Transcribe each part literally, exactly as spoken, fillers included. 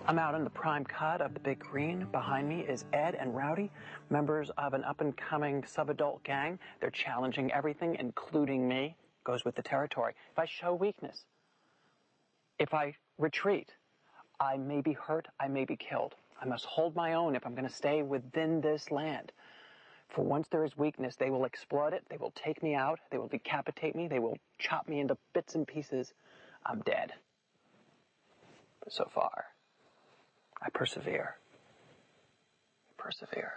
I'm out in the prime cut of the Big Green. Behind me is Ed and Rowdy, members of an up-and-coming sub-adult gang. They're challenging everything, including me. Goes with the territory. If I show weakness, if I retreat, I may be hurt, I may be killed. I must hold my own if I'm going to stay within this land. For once there is weakness, they will exploit it, they will take me out, they will decapitate me, they will chop me into bits and pieces. I'm dead. But so far, I persevere. I persevere.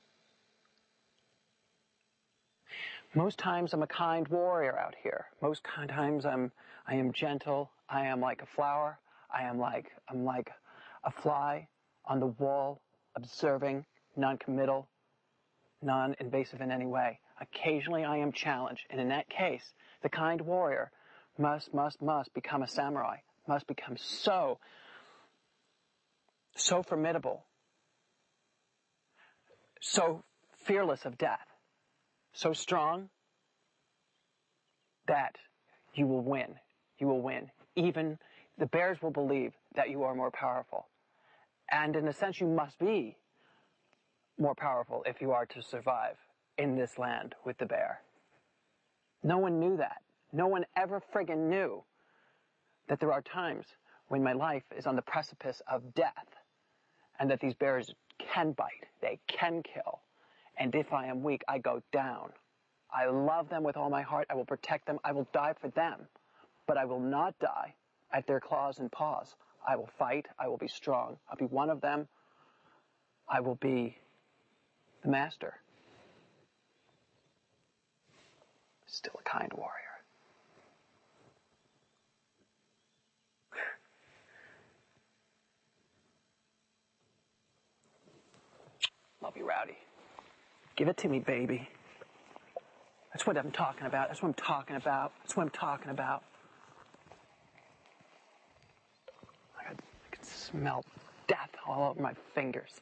Most times I'm a kind warrior out here. Most times I'm, I am gentle. I am like a flower. I am like, I'm like a fly on the wall, observing, non-committal, non-invasive in any way. Occasionally I am challenged. And in that case, the kind warrior must, must, must become a samurai, must become so, so formidable, so fearless of death, so strong that you will win. You will win. Even the bears will believe that you are more powerful. And in a sense, you must be more powerful if you are to survive in this land with the bear. No one knew that. No one ever friggin' knew that there are times when my life is on the precipice of death and that these bears can bite, they can kill. And if I am weak, I go down. I love them with all my heart. I will protect them. I will die for them. But I will not die at their claws and paws. I will fight. I will be strong. I'll be one of them. I will be the master. Still a kind warrior. Love you, Rowdy. Give it to me, baby. That's what I'm talking about. That's what I'm talking about. That's what I'm talking about. I can, I can smell death all over my fingers.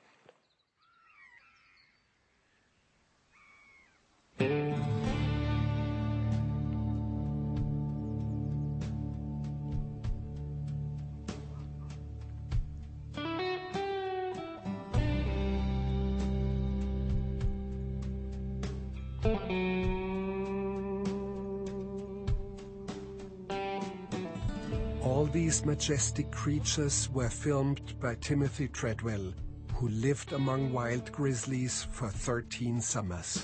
All these majestic creatures were filmed by Timothy Treadwell, who lived among wild grizzlies for thirteen summers.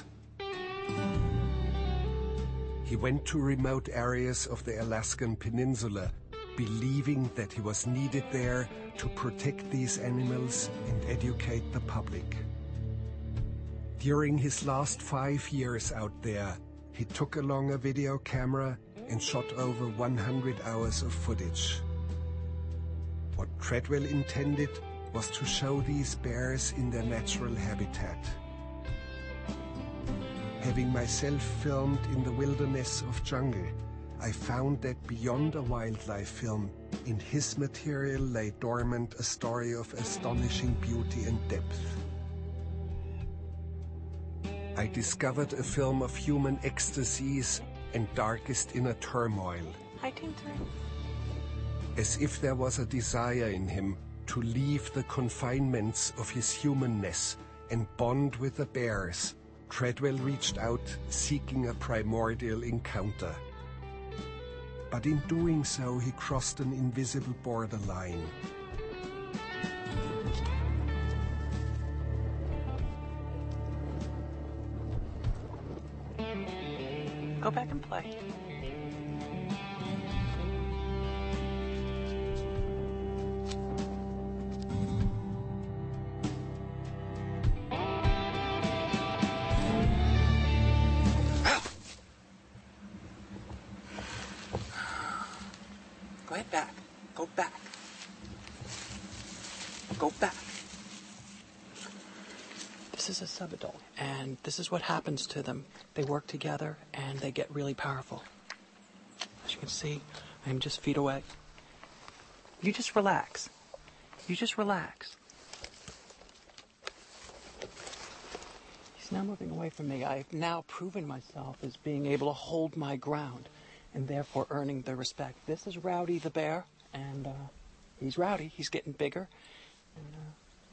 He went to remote areas of the Alaskan Peninsula, believing that he was needed there to protect these animals and educate the public. During his last five years out there, he took along a video camera and shot over one hundred hours of footage. What Treadwell intended was to show these bears in their natural habitat. Having myself filmed in the wilderness of jungle, I found that beyond a wildlife film, in his material lay dormant a story of astonishing beauty and depth. I discovered a film of human ecstasies and darkest inner turmoil. Hi, Tinter. As if there was a desire in him to leave the confinements of his humanness and bond with the bears, Treadwell reached out seeking a primordial encounter. But in doing so, he crossed an invisible borderline. Go back and play. Go ahead back. Go back. Go back. This is a sub-adult, and this is what happens to them. They work together, and they get really powerful. As you can see, I'm just feet away. You just relax. You just relax. He's now moving away from me. I've now proven myself as being able to hold my ground, and therefore earning their respect. This is Rowdy the bear, and uh, he's Rowdy. He's getting bigger, And, uh,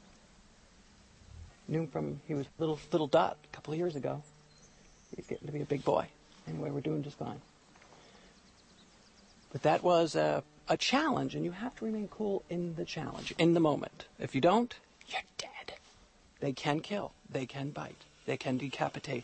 knew him from, he was a little, little dot a couple of years ago. He's getting to be a big boy. Anyway, we're doing just fine. But that was a, a challenge, and you have to remain cool in the challenge, in the moment. If you don't, you're dead. They can kill. They can bite. They can decapitate.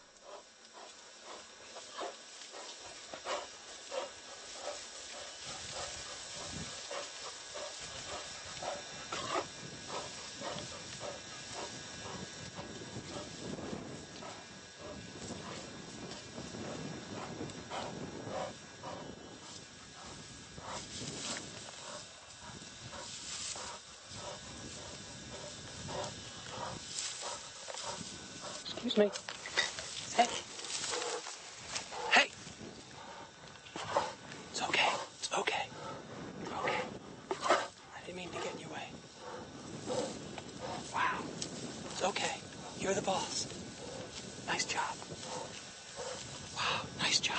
Excuse me. Hey. Hey. It's okay. It's okay. Okay. I didn't mean to get in your way. Wow. It's okay. You're the boss. Nice job. Wow. Nice job.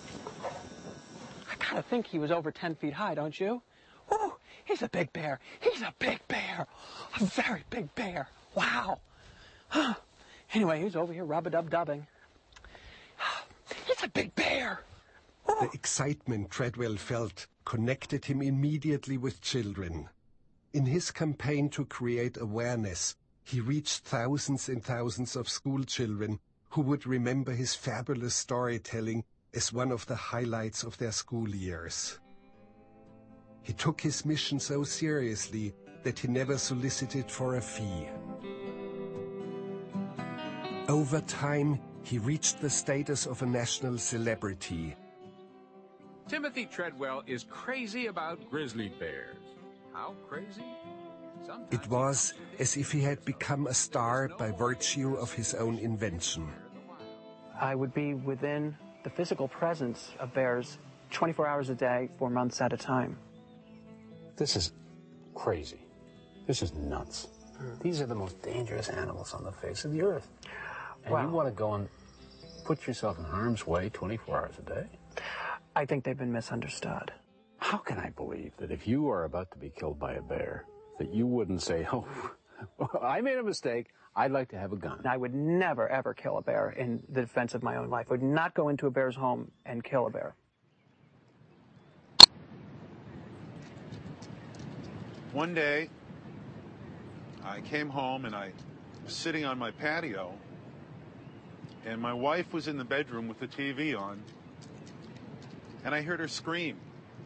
I kind of think he was over ten feet high, don't you? Woo. He's a big bear. He's a big bear. A very big bear. Wow. Huh. Anyway, he's over here rub-a-dub-dubbing. It's a big bear! Oh. The excitement Treadwell felt connected him immediately with children. In his campaign to create awareness, he reached thousands and thousands of school children who would remember his fabulous storytelling as one of the highlights of their school years. He took his mission so seriously that he never solicited for a fee. Over time, he reached the status of a national celebrity. Timothy Treadwell is crazy about grizzly bears. How crazy? Sometimes it was as if he had become a star by virtue of his own invention. I would be within the physical presence of bears twenty-four hours a day for months at a time. This is crazy. This is nuts. These are the most dangerous animals on the face of the earth. And wow. You want to go and put yourself in harm's way twenty-four hours a day? I think they've been misunderstood. How can I believe that if you are about to be killed by a bear, that you wouldn't say, oh, I made a mistake, I'd like to have a gun? I would never, ever kill a bear in the defense of my own life. I would not go into a bear's home and kill a bear. One day, I came home and I was sitting on my patio, and my wife was in the bedroom with the T V on, and I heard her scream.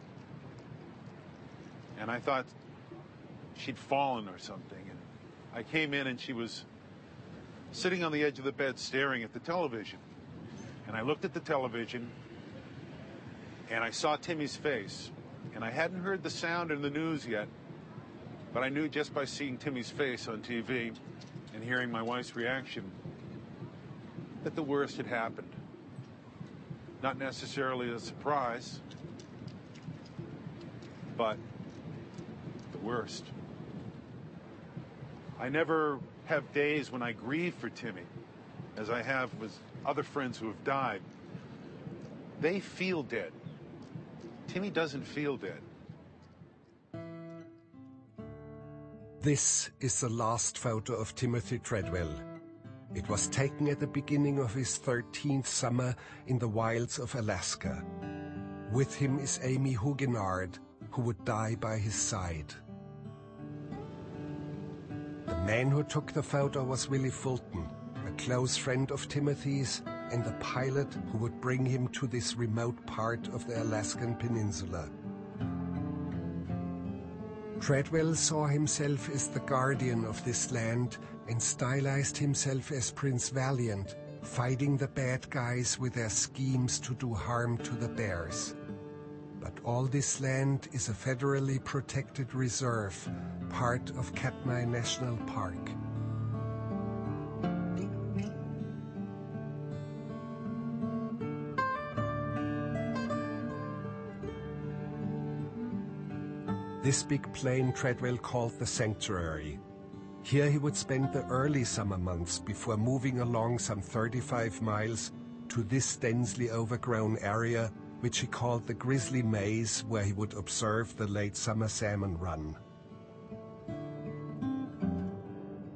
And I thought she'd fallen or something. And I came in and she was sitting on the edge of the bed staring at the television. And I looked at the television and I saw Timmy's face. And I hadn't heard the sound in the news yet, but I knew just by seeing Timmy's face on T V and hearing my wife's reaction that the worst had happened. Not necessarily a surprise, but the worst. I never have days when I grieve for Timmy, as I have with other friends who have died. They feel dead. Timmy doesn't feel dead. This is the last photo of Timothy Treadwell. It was taken at the beginning of his thirteenth summer in the wilds of Alaska. With him is Amy Huguenard, who would die by his side. The man who took the photo was Willie Fulton, a close friend of Timothy's and the pilot who would bring him to this remote part of the Alaskan peninsula. Treadwell saw himself as the guardian of this land and stylized himself as Prince Valiant, fighting the bad guys with their schemes to do harm to the bears. But all this land is a federally protected reserve, part of Katmai National Park. This big plain Treadwell called the Sanctuary. Here he would spend the early summer months before moving along some thirty-five miles to this densely overgrown area, which he called the Grizzly Maze, where he would observe the late summer salmon run.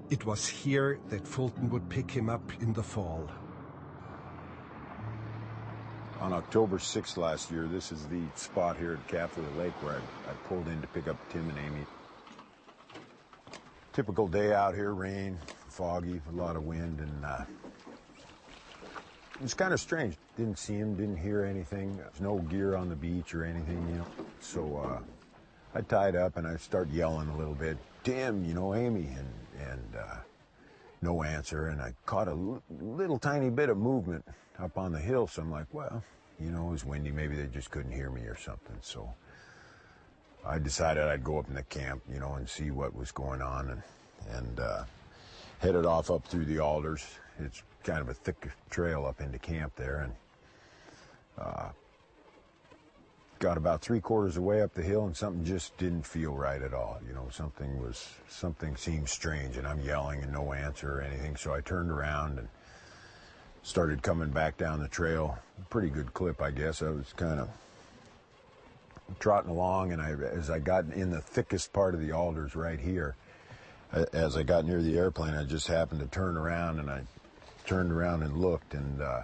It was here that Fulton would pick him up in the fall. On October sixth last year, this is the spot here at Catholic Lake where I, I pulled in to pick up Tim and Amy. Typical day out here, rain, foggy, a lot of wind, and uh, it was kind of strange. Didn't see him, didn't hear anything. There's no gear on the beach or anything, you know. So uh, I tied up and I started yelling a little bit, Tim, you know, Amy, and, and uh, no answer. And I caught a l- little tiny bit of movement up on the hill. So I'm like, well, you know, it was windy. Maybe they just couldn't hear me or something. So I decided I'd go up in the camp, you know, and see what was going on, and, and uh, headed off up through the alders. It's kind of a thick trail up into camp there, and uh, got about three quarters of the way up the hill, and something just didn't feel right at all. You know, something was, something seemed strange, and I'm yelling and no answer or anything. So I turned around and started coming back down the trail. Pretty good clip, I guess. I was kind of trotting along, and I, as I got in the thickest part of the alders right here, as I got near the airplane, I just happened to turn around, and I turned around and looked, and uh,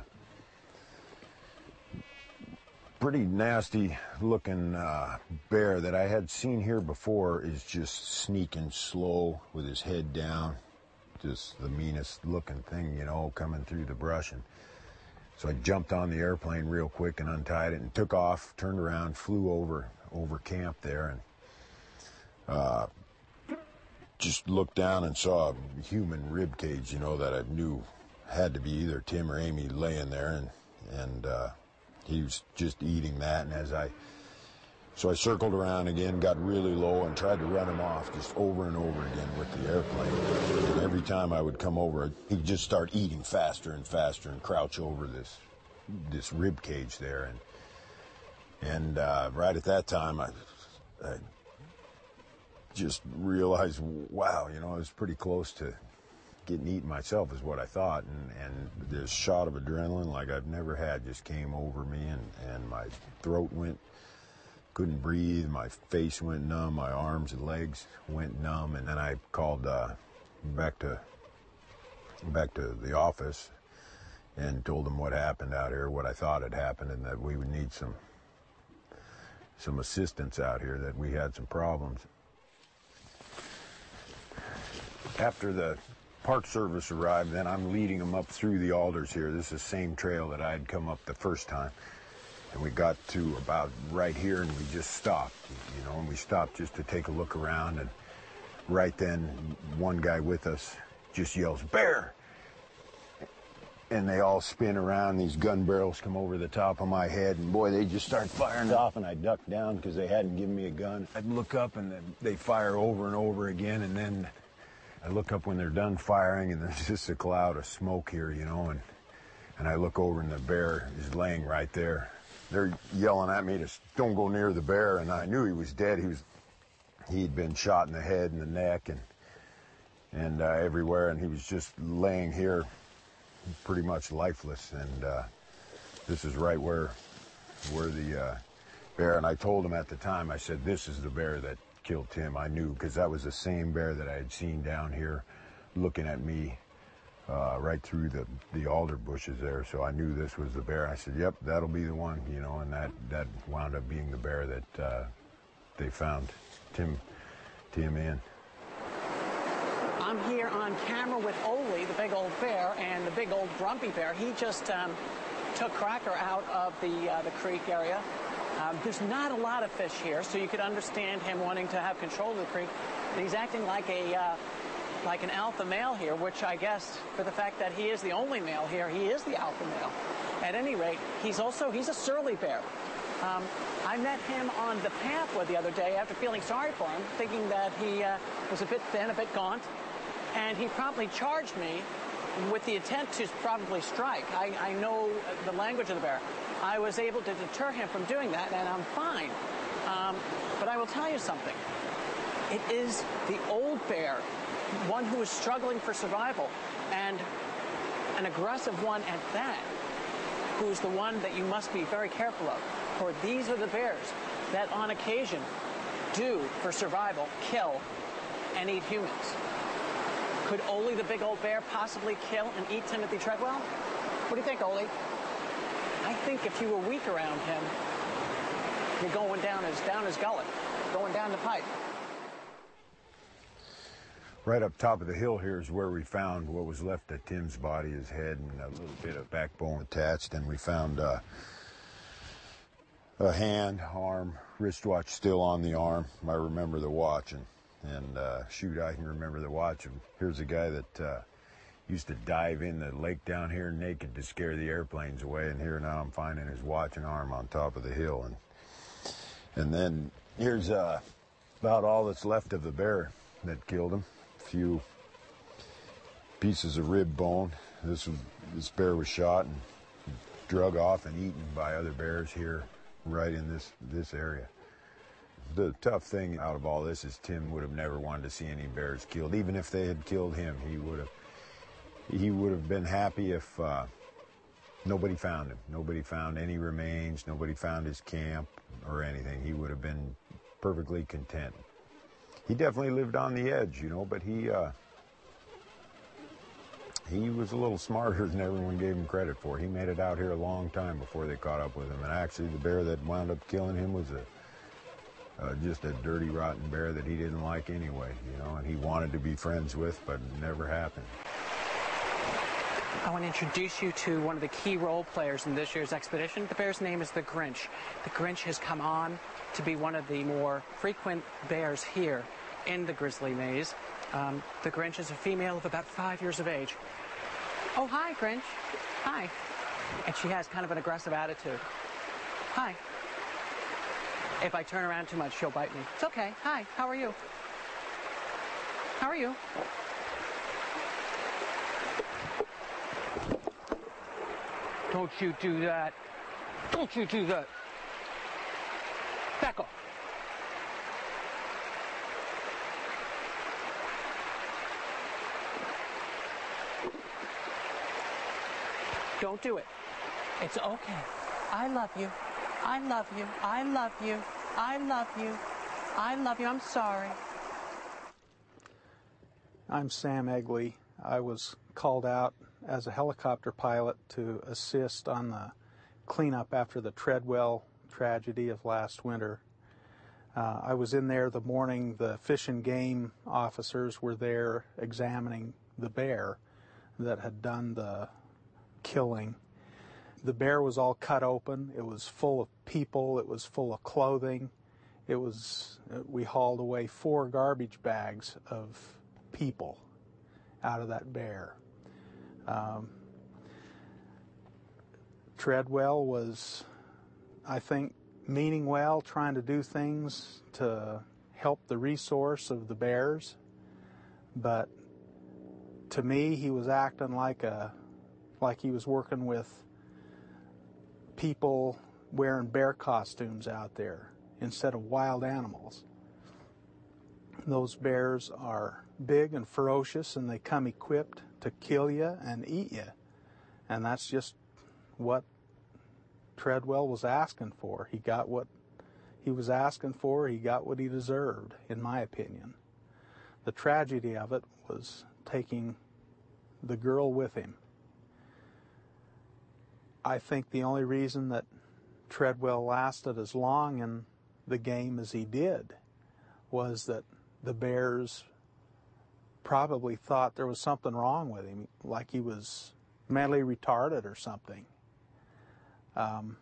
pretty nasty looking uh, bear that I had seen here before is just sneaking slow with his head down. Just the meanest looking thing, you know, coming through the brush. And so I jumped on the airplane real quick and untied it and took off, turned around, flew over over camp there, and uh, just looked down and saw a human rib cage, you know, that I knew had to be either Tim or Amy laying there, and and uh, he was just eating that. And as I, so I circled around again, got really low, and tried to run him off just over and over again with the airplane. And every time I would come over, he'd just start eating faster and faster and crouch over this this rib cage there. And and uh, right at that time, I, I just realized, wow, you know, I was pretty close to getting eaten myself, is what I thought. And, and this shot of adrenaline like I've never had just came over me, and, and my throat went, couldn't breathe, my face went numb, my arms and legs went numb. And then I called uh, back to back to the office and told them what happened out here, what I thought had happened, and that we would need some some assistance out here, that we had some problems. After the Park Service arrived, then I'm leading them up through the alders here. This is the same trail that I had come up the first time. And we got to about right here, and we just stopped, you know, and we stopped just to take a look around. And right then, one guy with us just yells, "Bear!" And they all spin around. These gun barrels come over the top of my head, and boy, they just start firing off, and I duck down because they hadn't given me a gun. I'd look up, and then they fire over and over again, and then I look up when they're done firing, and there's just a cloud of smoke here, you know, and and I look over, and the bear is laying right there. They're yelling at me to don't go near the bear, and I knew he was dead. He was, he'd been shot in the head and the neck and and uh, everywhere, and he was just laying here, pretty much lifeless. And uh, this is right where where the uh, bear. And I told him at the time, I said, "This is the bear that killed Tim." I knew, because that was the same bear that I had seen down here, looking at me. Uh, right through the, the alder bushes there, so I knew this was the bear. I said, "Yep, that'll be the one," you know, and that, that wound up being the bear that uh, they found Tim, Tim in. I'm here on camera with Ole, the big old bear, and the big old grumpy bear. He just um, took Cracker out of the uh, the creek area. Um, there's not a lot of fish here, so you could understand him wanting to have control of the creek. And he's acting like a uh, like an alpha male here, which I guess, for the fact that he is the only male here, he is the alpha male. At any rate, he's also, he's a surly bear. Um, I met him on the pathway the other day after feeling sorry for him, thinking that he uh, was a bit thin, a bit gaunt, and he promptly charged me with the intent to probably strike. I, I know the language of the bear. I was able to deter him from doing that, and I'm fine. Um, but I will tell you something. It is the old bear, one who is struggling for survival, and an aggressive one at that, who's the one that you must be very careful of. For these are the bears that on occasion do, for survival, kill and eat humans. Could Ole the big old bear possibly kill and eat Timothy Treadwell? What do you think, Ole? I think if you were weak around him, you're going down his, down his gullet, going down the pipe. Right up top of the hill here is where we found what was left of Tim's body, his head and a little bit of backbone attached, and we found uh, a hand, arm, wristwatch still on the arm. I remember the watch, and, and uh, shoot, I can remember the watch. And here's a guy that uh, used to dive in the lake down here naked to scare the airplanes away, and here now I'm finding his watch and arm on top of the hill. And, and then here's uh, about all that's left of the bear that killed him. Few pieces of rib bone. This was, this bear was shot and drug off and eaten by other bears here, right in this this area. The tough thing out of all this is Tim would have never wanted to see any bears killed. Even if they had killed him, he would have he would have been happy if uh, nobody found him. Nobody found any remains. Nobody found his camp or anything. He would have been perfectly content. He definitely lived on the edge, you know, but he uh, he was a little smarter than everyone gave him credit for. He made it out here a long time before they caught up with him. And actually, the bear that wound up killing him was a uh, just a dirty, rotten bear that he didn't like anyway, you know, and he wanted to be friends with, but it never happened. I want to introduce you to one of the key role players in this year's expedition. The bear's name is the Grinch. The Grinch has come on to be one of the more frequent bears here in the Grizzly Maze. Um, the Grinch is a female of about five years of age. Oh, hi, Grinch. Hi. And she has kind of an aggressive attitude. Hi. If I turn around too much, she'll bite me. It's okay. Hi, how are you? How are you? Don't you do that. Don't you do that. Back off. Don't do it. It's okay. I love you. I love you. I love you. I love you. I love you. I'm sorry. I'm Sam Egley. I was called out as a helicopter pilot to assist on the cleanup after the Treadwell tragedy of last winter. Uh, I was in there the morning the Fish and Game officers were there examining the bear that had done the killing. The bear was all cut open. It was full of people. It was full of clothing. It was, we hauled away four garbage bags of people out of that bear. Um, Treadwell was, I think, meaning well, trying to do things to help the resource of the bears, but to me he was acting like a like he was working with people wearing bear costumes out there instead of wild animals. Those bears are big and ferocious, and they come equipped to kill you and eat you, and that's just what Treadwell was asking for. He got what he was asking for. He got what he deserved, in my opinion. The tragedy of it was taking the girl with him. I think the only reason that Treadwell lasted as long in the game as he did was that the bears probably thought there was something wrong with him, like he was mentally retarded or something. Um,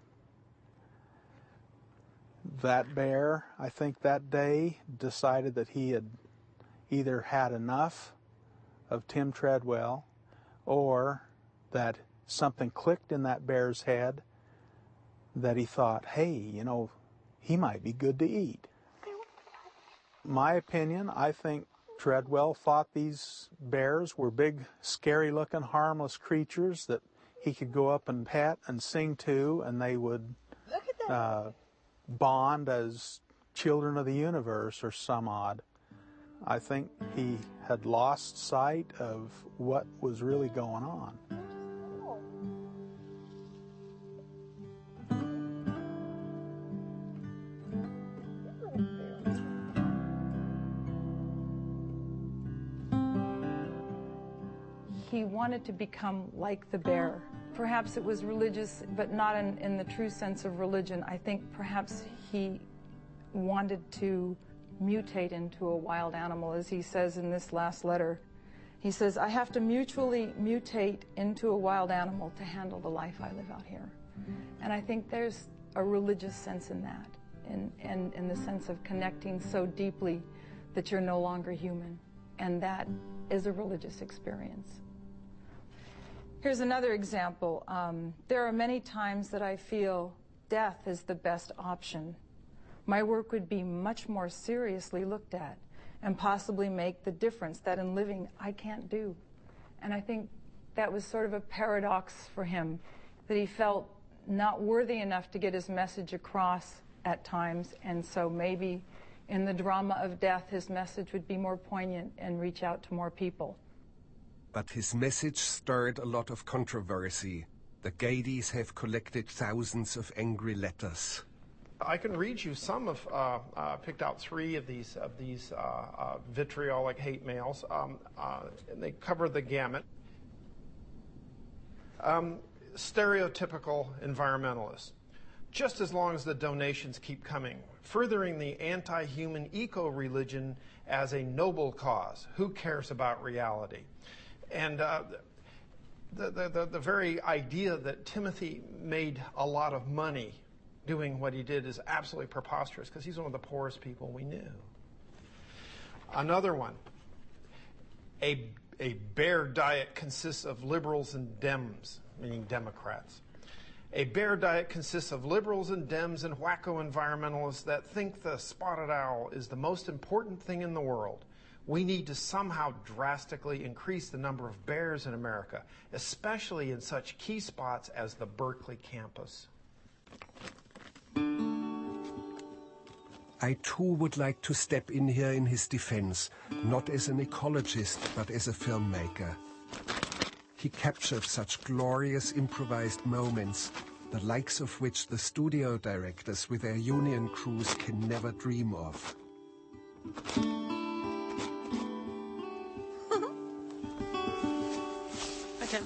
that bear, I think that day, decided that he had either had enough of Tim Treadwell, or that something clicked in that bear's head that he thought, hey, you know, he might be good to eat. My opinion, I think Treadwell thought these bears were big, scary-looking, harmless creatures that he could go up and pet and sing to, and they would uh, bond as children of the universe or some odd. I think he had lost sight of what was really going on. he wanted to become like the bear. Perhaps it was religious, but not in, in the true sense of religion. I think perhaps he wanted to mutate into a wild animal, as he says in this last letter. He says, I have to mutually mutate into a wild animal to handle the life I live out here. And I think there's a religious sense in that, in, in, in the sense of connecting so deeply that you're no longer human. And that is a religious experience. Here's another example. Um, there are many times that I feel death is the best option. My work would be much more seriously looked at and possibly make the difference that in living I can't do. And I think that was sort of a paradox for him, that he felt not worthy enough to get his message across at times, and so maybe in the drama of death his message would be more poignant and reach out to more people. But his message stirred a lot of controversy. The Gadies have collected thousands of angry letters. I can read you some of, uh, uh, picked out three of these of these uh, uh, vitriolic hate mails. Um, uh, and they cover the gamut. Um, stereotypical environmentalists. Just as long as the donations keep coming, furthering the anti-human eco-religion as a noble cause. Who cares about reality? And uh, the, the, the, the very idea that Timothy made a lot of money doing what he did is absolutely preposterous, because he's one of the poorest people we knew. Another one, a, a bear diet consists of liberals and Dems, meaning Democrats. A bear diet consists of liberals and Dems and wacko environmentalists that think the spotted owl is the most important thing in the world. We need to somehow drastically increase the number of bears in America, especially in such key spots as the Berkeley campus. I too would like to step in here in his defense, not as an ecologist, but as a filmmaker. He captured such glorious improvised moments, the likes of which the studio directors with their union crews can never dream of. Hi, Tim.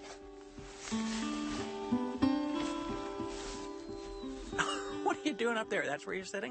What are you doing up there? That's where you're sitting?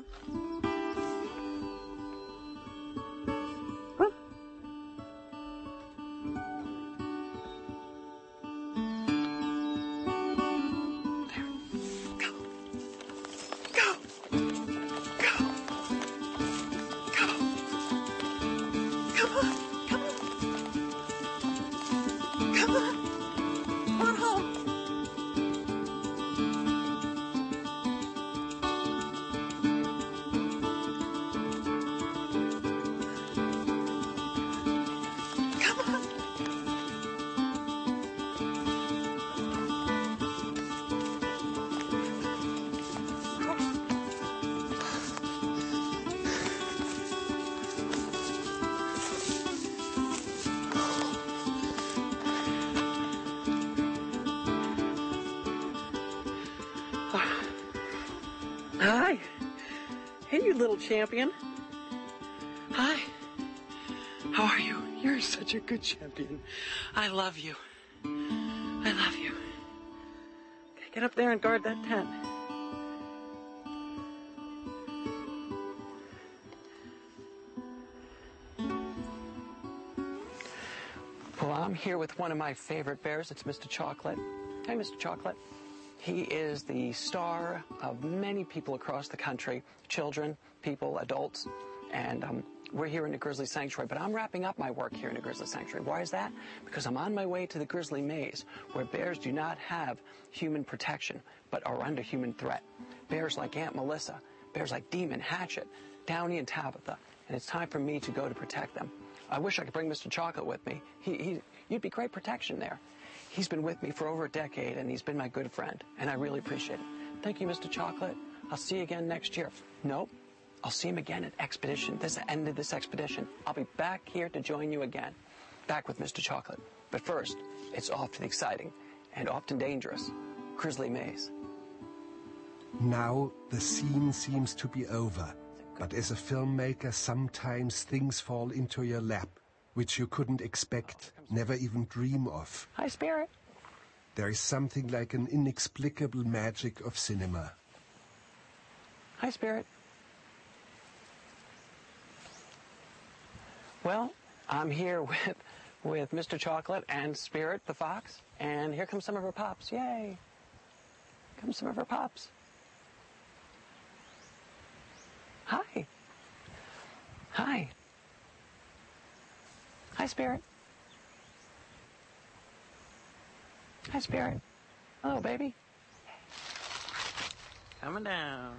Hi. Hey, you little champion. Hi. How are you? You're such a good champion. I love you. I love you. Okay, get up there and guard that tent. Well, I'm here with one of my favorite bears. It's Mister Chocolate. Hey, Mister Chocolate. He is the star of many people across the country, children, people, adults, and um, we're here in the Grizzly Sanctuary, but I'm wrapping up my work here in the Grizzly Sanctuary. Why is that? Because I'm on my way to the Grizzly Maze, where bears do not have human protection, but are under human threat. Bears like Aunt Melissa, bears like Demon, Hatchet, Downy, and Tabitha, and it's time for me to go to protect them. I wish I could bring Mister Chocolate with me. He, he, you'd be great protection there. He's been with me for over a decade, and he's been my good friend, and I really appreciate it. Thank you, Mister Chocolate. I'll see you again next year. Nope. I'll see him again at Expedition, this end of this expedition. I'll be back here to join you again, back with Mister Chocolate. But first, it's off to the exciting and often dangerous Grizzly Maze. Now the scene seems to be over, but as a filmmaker, sometimes things fall into your lap. which you couldn't expect, never even dream of. Hi, Spirit. There is something like an inexplicable magic of cinema. Hi, Spirit. Well, I'm here with, with Mister Chocolate and Spirit the fox, and here come some of her pups. Yay! Come some of her pups. Hi. Hi. Hi, Spirit. Hi, Spirit. Hello, baby. Coming down.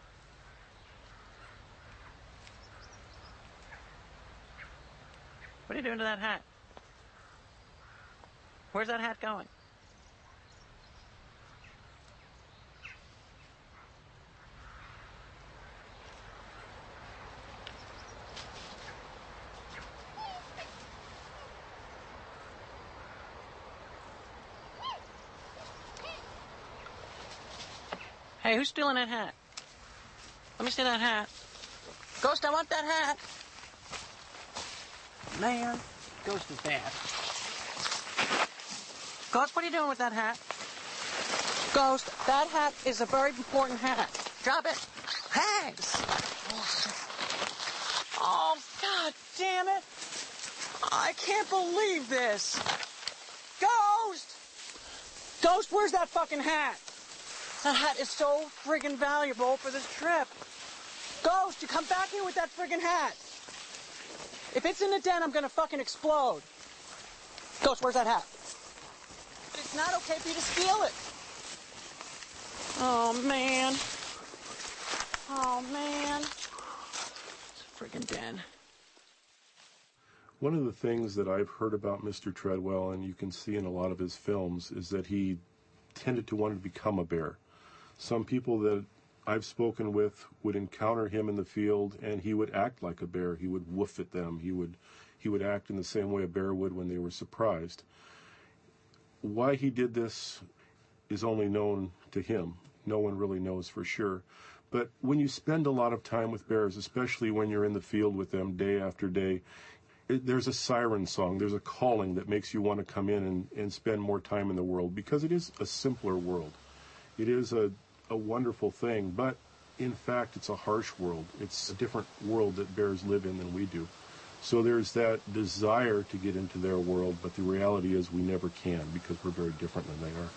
What are you doing to that hat? Where's that hat going? Hey, who's stealing that hat? Let me see that hat. Ghost, I want that hat. Man, Ghost is bad. Ghost, what are you doing with that hat? Ghost, that hat is a very important hat. Drop it. Thanks. Oh, God damn it. I can't believe this. Ghost! Ghost, where's that fucking hat? That hat is so friggin' valuable for this trip. Ghost, you come back here with that friggin' hat. If it's in the den, I'm gonna fucking explode. Ghost, where's that hat? It's not okay for you to steal it. Oh, man. Oh, man. It's a friggin' den. One of the things that I've heard about Mister Treadwell, and you can see in a lot of his films, is that he tended to want to become a bear. Some people that I've spoken with would encounter him in the field, and he would act like a bear. He would woof at them. He would, he would act in the same way a bear would when they were surprised. Why he did this is only known to him. No one really knows for sure. But when you spend a lot of time with bears, especially when you're in the field with them day after day, it, there's a siren song, there's a calling that makes you want to come in and, and spend more time in the world, because it is a simpler world. It is a, a wonderful thing, but in fact it's a harsh world. It's a different world that bears live in than we do. So there's that desire to get into their world, but the reality is we never can, because we're very different than they are.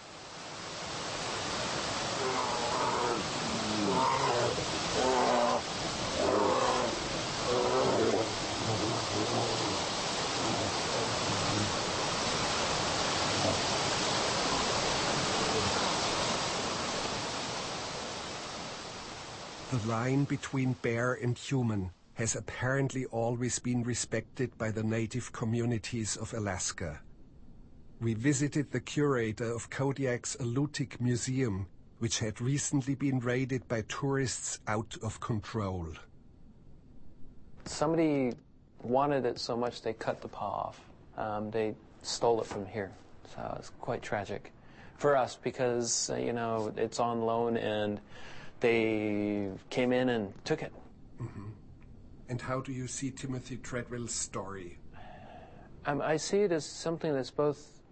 The line between bear and human has apparently always been respected by the native communities of Alaska. We visited the curator of Kodiak's Alutiiq Museum, which had recently been raided by tourists out of control. Somebody wanted it so much they cut the paw off. Um, they stole it from here. So it's quite tragic for us, because, uh, you know, it's on loan and they came in and took it. Mm-hmm. And how do you see Timothy Treadwell's story? Um, I see it as something that's both,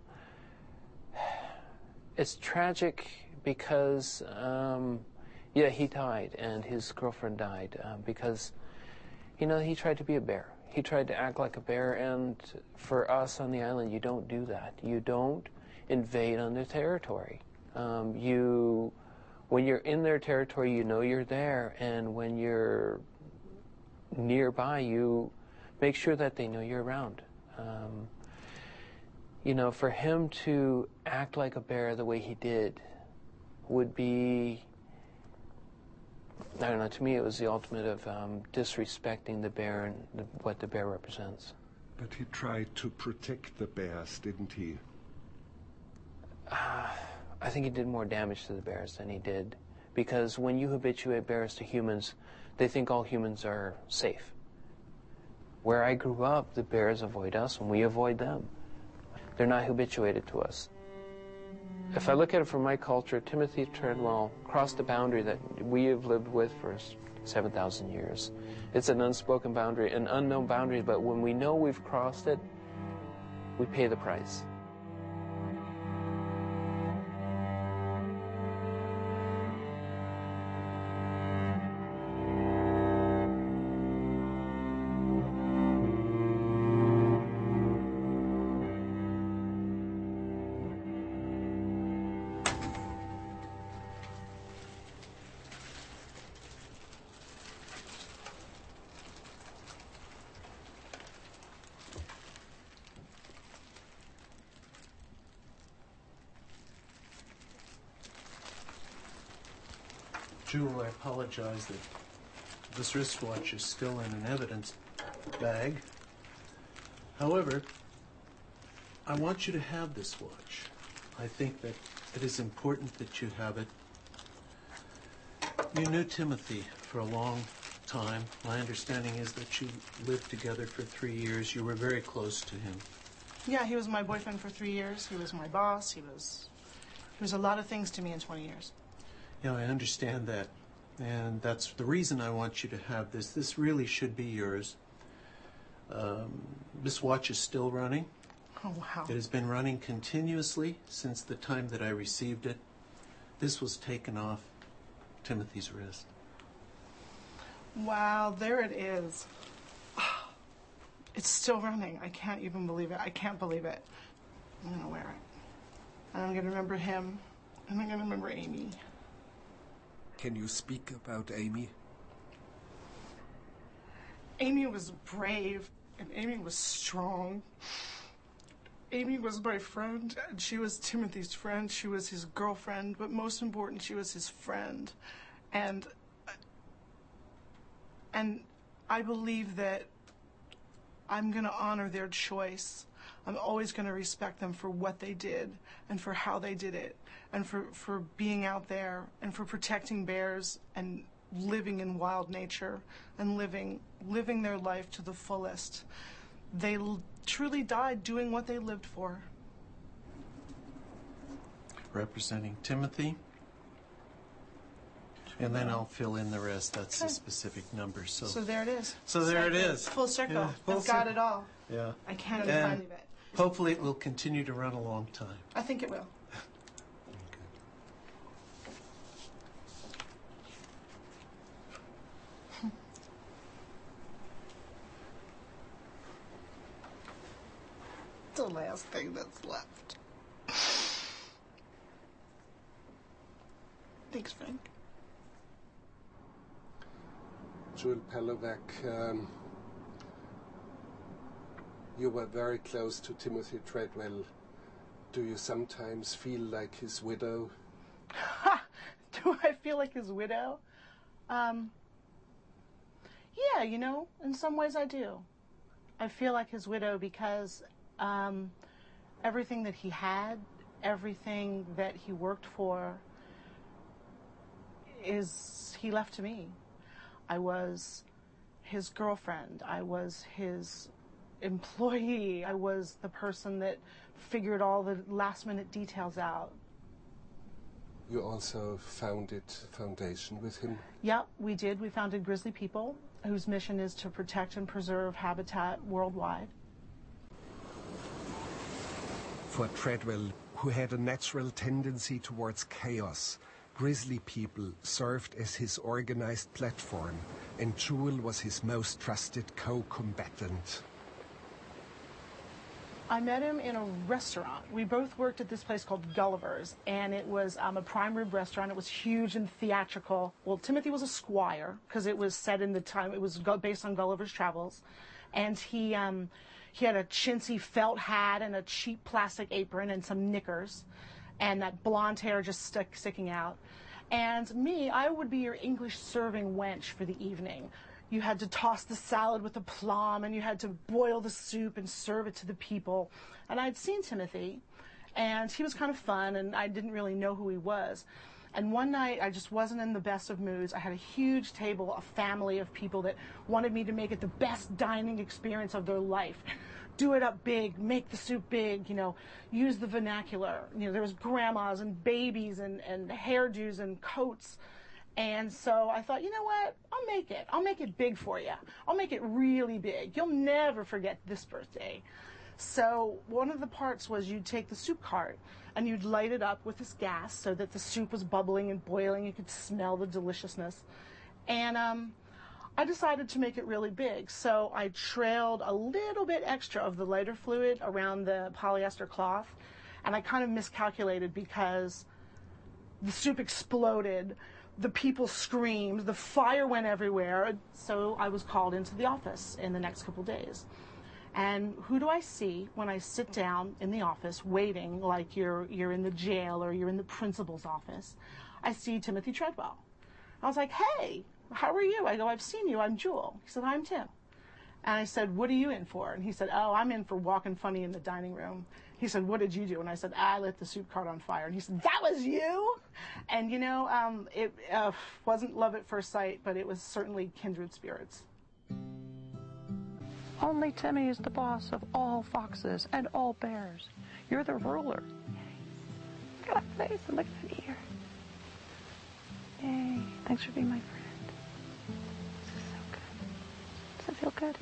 it's tragic because, um, yeah, he died and his girlfriend died uh, because, you know, he tried to be a bear. He tried to act like a bear, and for us on the island, you don't do that. You don't invade on their territory. Um, you, when you're in their territory, you know you're there, and when you're nearby, you make sure that they know you're around. Um, you know, for him to act like a bear the way he did would be, I don't know, to me it was the ultimate of um, disrespecting the bear and the, what the bear represents. But he tried to protect the bears, didn't he? Uh, I think he did more damage to the bears than he did, because when you habituate bears to humans, they think all humans are safe. Where I grew up, the bears avoid us and we avoid them. They're not habituated to us. If I look at it from my culture, Timothy Treadwell crossed a boundary that we have lived with for seven thousand years. It's an unspoken boundary, an unknown boundary, but when we know we've crossed it, we pay the price. Jewel, I apologize that this wristwatch is still in an evidence bag. However, I want you to have this watch. I think that it is important that you have it. You knew Timothy for a long time. My understanding is that you lived together for three years. You were very close to him. Yeah, he was my boyfriend for three years. He was my boss. He was, he was a lot of things to me in twenty years. Yeah, I understand that. And that's the reason I want you to have this. This really should be yours. Um, this watch is still running. Oh, wow. It has been running continuously since the time that I received it. This was taken off Timothy's wrist. Wow, there it is. It's still running. I can't even believe it. I can't believe it. I'm going to wear it. And I'm going to remember him. And I'm going to remember Amy. Can you speak about Amy? Amy was brave, and Amy was strong. Amy was my friend, and she was Timothy's friend. She was his girlfriend, but most important, she was his friend. And, and I believe that I'm going to honor their choice. I'm always going to respect them for what they did and for how they did it and for, for being out there and for protecting bears and living in wild nature and living, living their life to the fullest. They l- truly died doing what they lived for. Representing Timothy. And then I'll fill in the rest. That's the specific number. So, So there it is. So there it is. Full circle. Yeah, full I've got circle. it all. Yeah. I can't And even believe it. hopefully it will continue to run a long time. I think it will. The last thing that's left. Thanks, Frank. Jewel Palovac, um, you were very close to Timothy Treadwell. Do you sometimes feel like his widow? Do I feel like his widow? Um, yeah, you know, in some ways I do. I feel like his widow because um, everything that he had, everything that he worked for, is he left to me. I was his girlfriend. I was his employee. I was the person that figured all the last-minute details out. You also founded a foundation with him? Yep, we did. We founded Grizzly People, whose mission is to protect and preserve habitat worldwide. For Treadwell, who had a natural tendency towards chaos, Grizzly People served as his organized platform, and Jewel was his most trusted co-combatant. I met him in a restaurant. We both worked at this place called Gulliver's, and it was um, a prime rib restaurant. It was huge and theatrical. Well, Timothy was a squire, because it was set in the time, it was go- based on Gulliver's Travels. And he, um, he had a chintzy felt hat and a cheap plastic apron and some knickers, and that blonde hair just stuck, sticking out. And me, I would be your English serving wench for the evening. You had to toss the salad with aplomb, and you had to boil the soup and serve it to the people. And I'd seen Timothy, and he was kind of fun, and I didn't really know who he was. And one night, I just wasn't in the best of moods. I had a huge table, a family of people that wanted me to make it the best dining experience of their life. do it up big, make the soup big, you know, use the vernacular. You know, there was grandmas and babies and, and hairdos and coats. And so I thought, you know what, I'll make it. I'll make it big for you. I'll make it really big. You'll never forget this birthday. So one of the parts was you'd take the soup cart and you'd light it up with this gas so that the soup was bubbling and boiling. You could smell the deliciousness. And um, I decided to make it really big. So I trailed a little bit extra of the lighter fluid around the polyester cloth. And I kind of miscalculated because the soup exploded. The people screamed, the fire went everywhere, so I was called into the office in the next couple days. And who do I see when I sit down in the office waiting like you're, you're in the jail or you're in the principal's office? I see Timothy Treadwell. I was like, hey, how are you? I go, I've seen you, I'm Jewel. He said, I'm Tim. And I said, what are you in for? And he said, oh, I'm in for walking funny in the dining room. He said, what did you do? And I said, I lit the soup cart on fire. And he said, that was you? And, you know, um, it uh, wasn't love at first sight, but it was certainly kindred spirits. Only Timmy is the boss of all foxes and all bears. You're the ruler. Look at that face and look at that ear. Yay. Thanks for being my friend. This is so good. Does it feel good?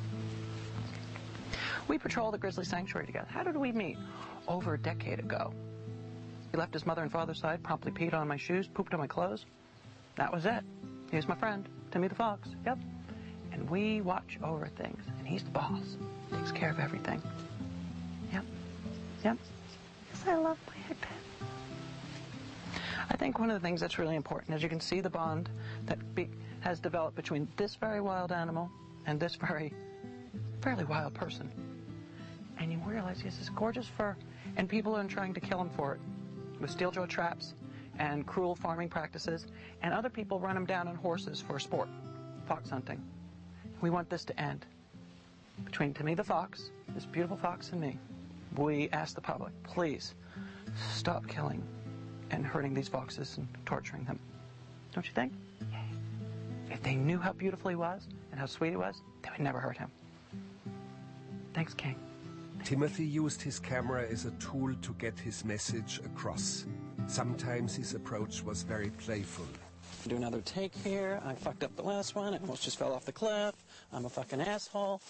We patrol the Grizzly Sanctuary together. How did we meet? Over a decade ago. He left his mother and father's side, promptly peed on my shoes, pooped on my clothes. That was it. He was my friend, Timmy the Fox. Yep. And we watch over things. And he's the boss. Takes care of everything. Yep. Yep. Yes, I love my head pet. I think one of the things that's really important, as you can see the bond that be, has developed between this very wild animal and this very, fairly wild person. And you realize he has this gorgeous fur, and people are trying to kill him for it with steel-jaw traps and cruel farming practices, and other people run him down on horses for sport, fox hunting. We want this to end. Between Timmy the Fox, this beautiful fox, and me, we ask the public, please stop killing and hurting these foxes and torturing them. Don't you think? If they knew how beautiful he was and how sweet he was, they would never hurt him. Thanks, King. Timothy used his camera as a tool to get his message across. Sometimes his approach was very playful. Do another take here. I fucked up the last one. I almost just fell off the cliff. I'm a fucking asshole.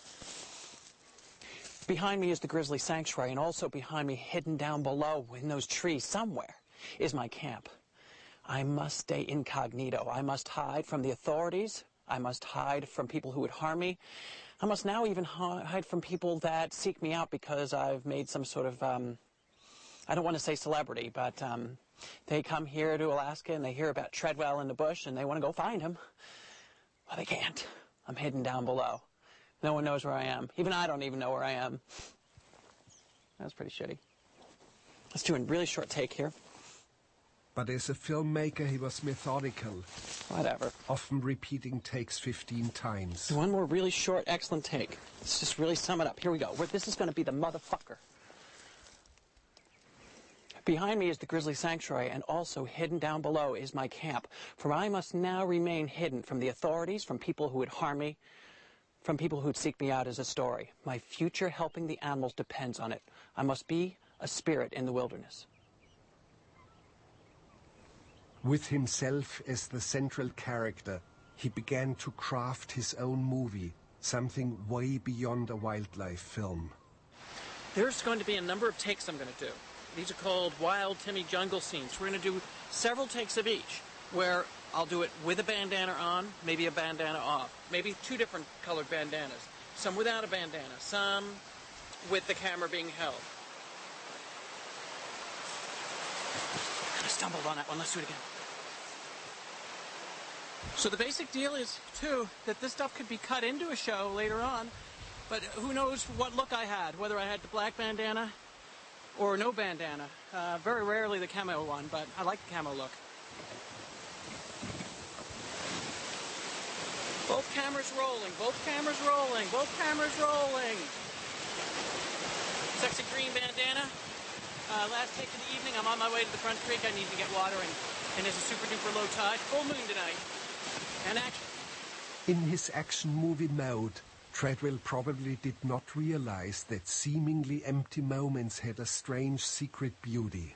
Behind me is the Grizzly Sanctuary, and also behind me, hidden down below in those trees somewhere, is my camp. I must stay incognito. I must hide from the authorities. I must hide from people who would harm me. I must now even hide from people that seek me out because I've made some sort of, um, I don't want to say celebrity, but um, they come here to Alaska and they hear about Treadwell in the bush and they want to go find him. Well, they can't. I'm hidden down below. No one knows where I am. Even I don't even know where I am. That was pretty shitty. Let's do a really short take here. But as a filmmaker, he was methodical. Whatever. Often repeating takes fifteen times. One more really short, excellent take. Let's just really sum it up. Here we go. This is going to be the motherfucker. Behind me is the Grizzly Sanctuary, and also hidden down below is my camp. For I must now remain hidden from the authorities, from people who would harm me, from people who'd seek me out as a story. My future helping the animals depends on it. I must be a spirit in the wilderness. With himself as the central character, he began to craft his own movie, something way beyond a wildlife film. There's going to be a number of takes I'm going to do. These are called Wild Timmy Jungle Scenes. We're going to do several takes of each, where I'll do it with a bandana on, maybe a bandana off, maybe two different colored bandanas, some without a bandana, some with the camera being held. I stumbled on that one. Let's do it again. So the basic deal is, too, that this stuff could be cut into a show later on, but who knows what look I had, whether I had the black bandana or no bandana. Uh, very rarely the camo one, but I like the camo look. Both cameras rolling, both cameras rolling, both cameras rolling. Sexy green bandana. Uh, last take of the evening, I'm on my way to the front creek. I need to get water, and, and there's a super duper low tide. Full moon tonight. And action. In his action movie mode, Treadwell probably did not realize that seemingly empty moments had a strange secret beauty.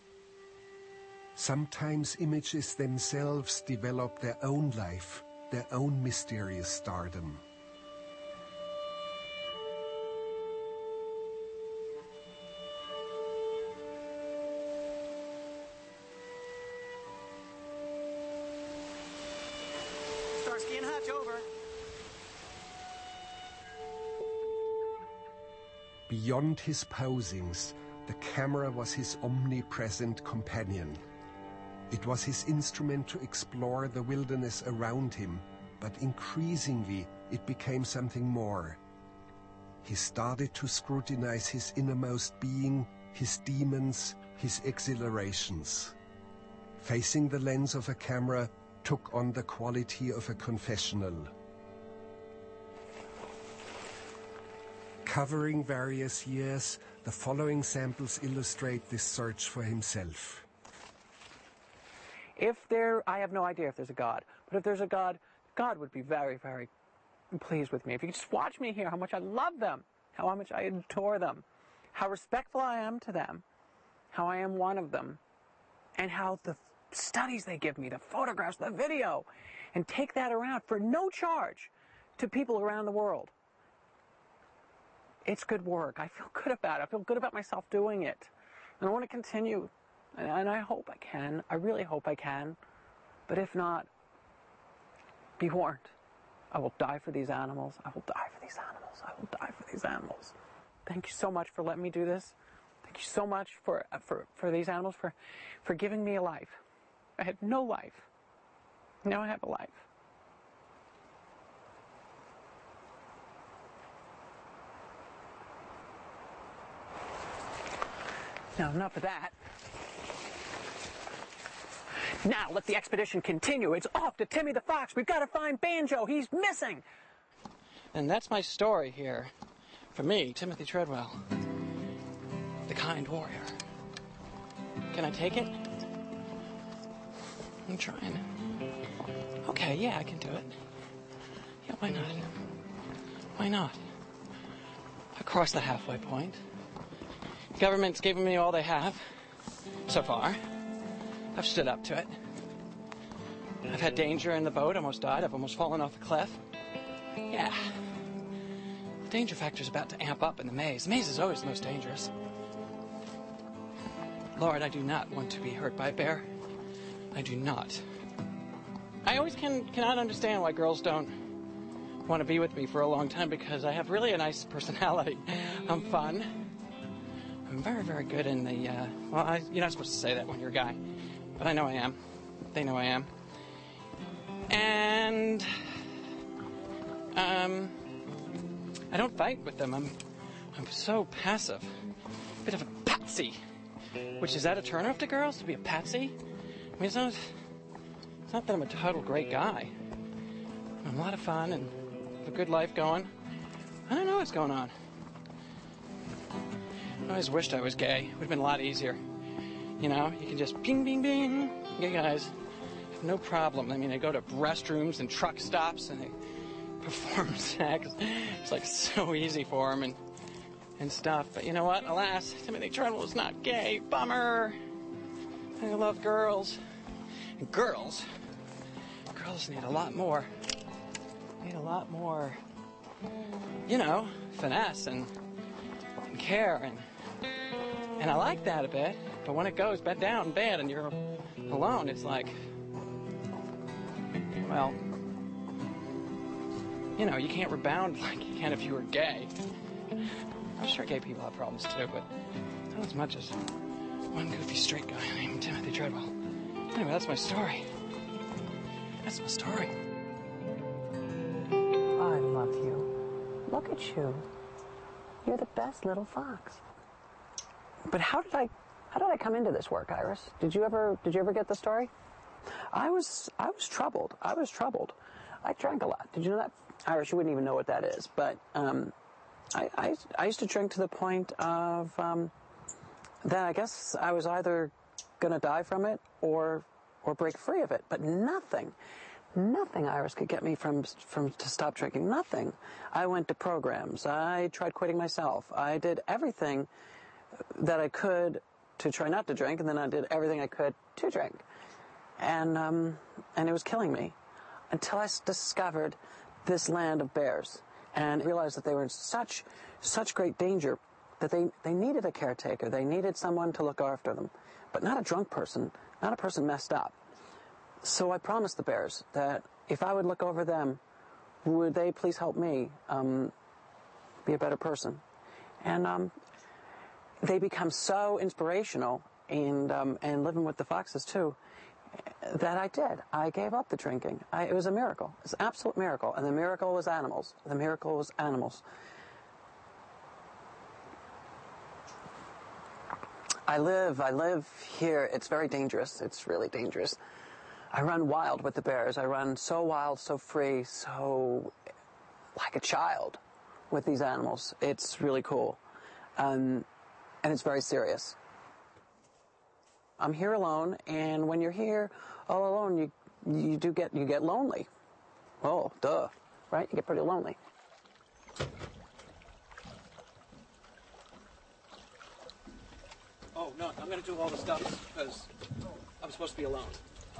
Sometimes images themselves develop their own life, their own mysterious stardom. Starsky and Hutch, over. Beyond his posings, the camera was his omnipresent companion. It was his instrument to explore the wilderness around him, but increasingly it became something more. He started to scrutinize his innermost being, his demons, his exhilarations. Facing the lens of a camera took on the quality of a confessional. Covering various years, the following samples illustrate this search for himself. If there, I have no idea if there's a God, but if there's a God, God would be very, very pleased with me. If you could just watch me here, how much I love them, how much I adore them, how respectful I am to them, how I am one of them, and how the studies they give me, the photographs, the video, and take that around for no charge to people around the world. It's good work. I feel good about it. I feel good about myself doing it. And I want to continue. And I hope I can. I really hope I can. But if not, be warned. I will die for these animals. I will die for these animals. I will die for these animals. Thank you so much for letting me do this. Thank you so much for for, for these animals, for, for giving me a life. I had no life. Now I have a life. Now, enough of that. Now, let the expedition continue. It's off to Timmy the Fox. We've got to find Banjo. He's missing. And that's my story here. For me, Timothy Treadwell, the kind warrior. Can I take it? I'm trying. Okay, yeah, I can do it. Yeah, why not? Why not? I crossed the halfway point. The government's given me all they have, so far. I've stood up to it. I've had danger in the boat, almost died, I've almost fallen off a cliff. Yeah. The danger factor's about to amp up in the maze. The maze is always the most dangerous. Lord, I do not want to be hurt by a bear. I do not. I always can, cannot understand why girls don't want to be with me for a long time, because I have really a nice personality. I'm fun. I'm very, very good in the, uh, well, I, you're not supposed to say that when you're a guy, but I know I am. They know I am. And, um, I don't fight with them. I'm, I'm so passive. A bit of a patsy. Which, is that a turn-off to girls, to be a patsy? I mean, it's not, it's not that I'm a total great guy. I'm a lot of fun and have a good life going. I don't know what's going on. I always wished I was gay. It would have been a lot easier. You know, you can just bing, bing, bing. Gay guys have no problem. I mean, they go to restrooms and truck stops and they perform sex. It's like so easy for them and, and stuff. But you know what? Alas, Timothy Treadwell is not gay. Bummer. I love girls. And girls, girls need a lot more. Need a lot more, you know, finesse and, and care and And I like that a bit, but when it goes bed down in bed and you're alone, it's like, well, you know, you can't rebound like you can if you were gay. I'm sure gay people have problems too, but not as much as one goofy straight guy named Timothy Treadwell. Anyway, that's my story. That's my story. I love you. Look at you. You're the best little fox. But how did I, how did I come into this work, Iris? Did you ever, did you ever get the story? I was, I was troubled. I was troubled. I drank a lot. Did you know that? Iris, you wouldn't even know what that is. But um, I, I, I used to drink to the point of um, that I guess I was either going to die from it or, or break free of it. But nothing, nothing, Iris, could get me from, from to stop drinking. Nothing. I went to programs. I tried quitting myself. I did everything that I could to try not to drink, and then I did everything I could to drink. And, um, and it was killing me until I discovered this land of bears and realized that they were in such, such great danger that they, they needed a caretaker. They needed someone to look after them, but not a drunk person, not a person messed up. So I promised the bears that if I would look over them, would they please help me um, be a better person? And um, they become so inspirational, and um, and living with the foxes too, that I did. I gave up the drinking. I, it was a miracle. It's an absolute miracle. And the miracle was animals. The miracle was animals. I live, I live here. It's very dangerous. It's really dangerous. I run wild with the bears. I run so wild, so free, so like a child with these animals. It's really cool. Um, and it's very serious. I'm here alone, and when you're here all alone, you you do get you get lonely. Oh, duh, right? You get pretty lonely. Oh no, I'm gonna do all the stuff because I'm supposed to be alone.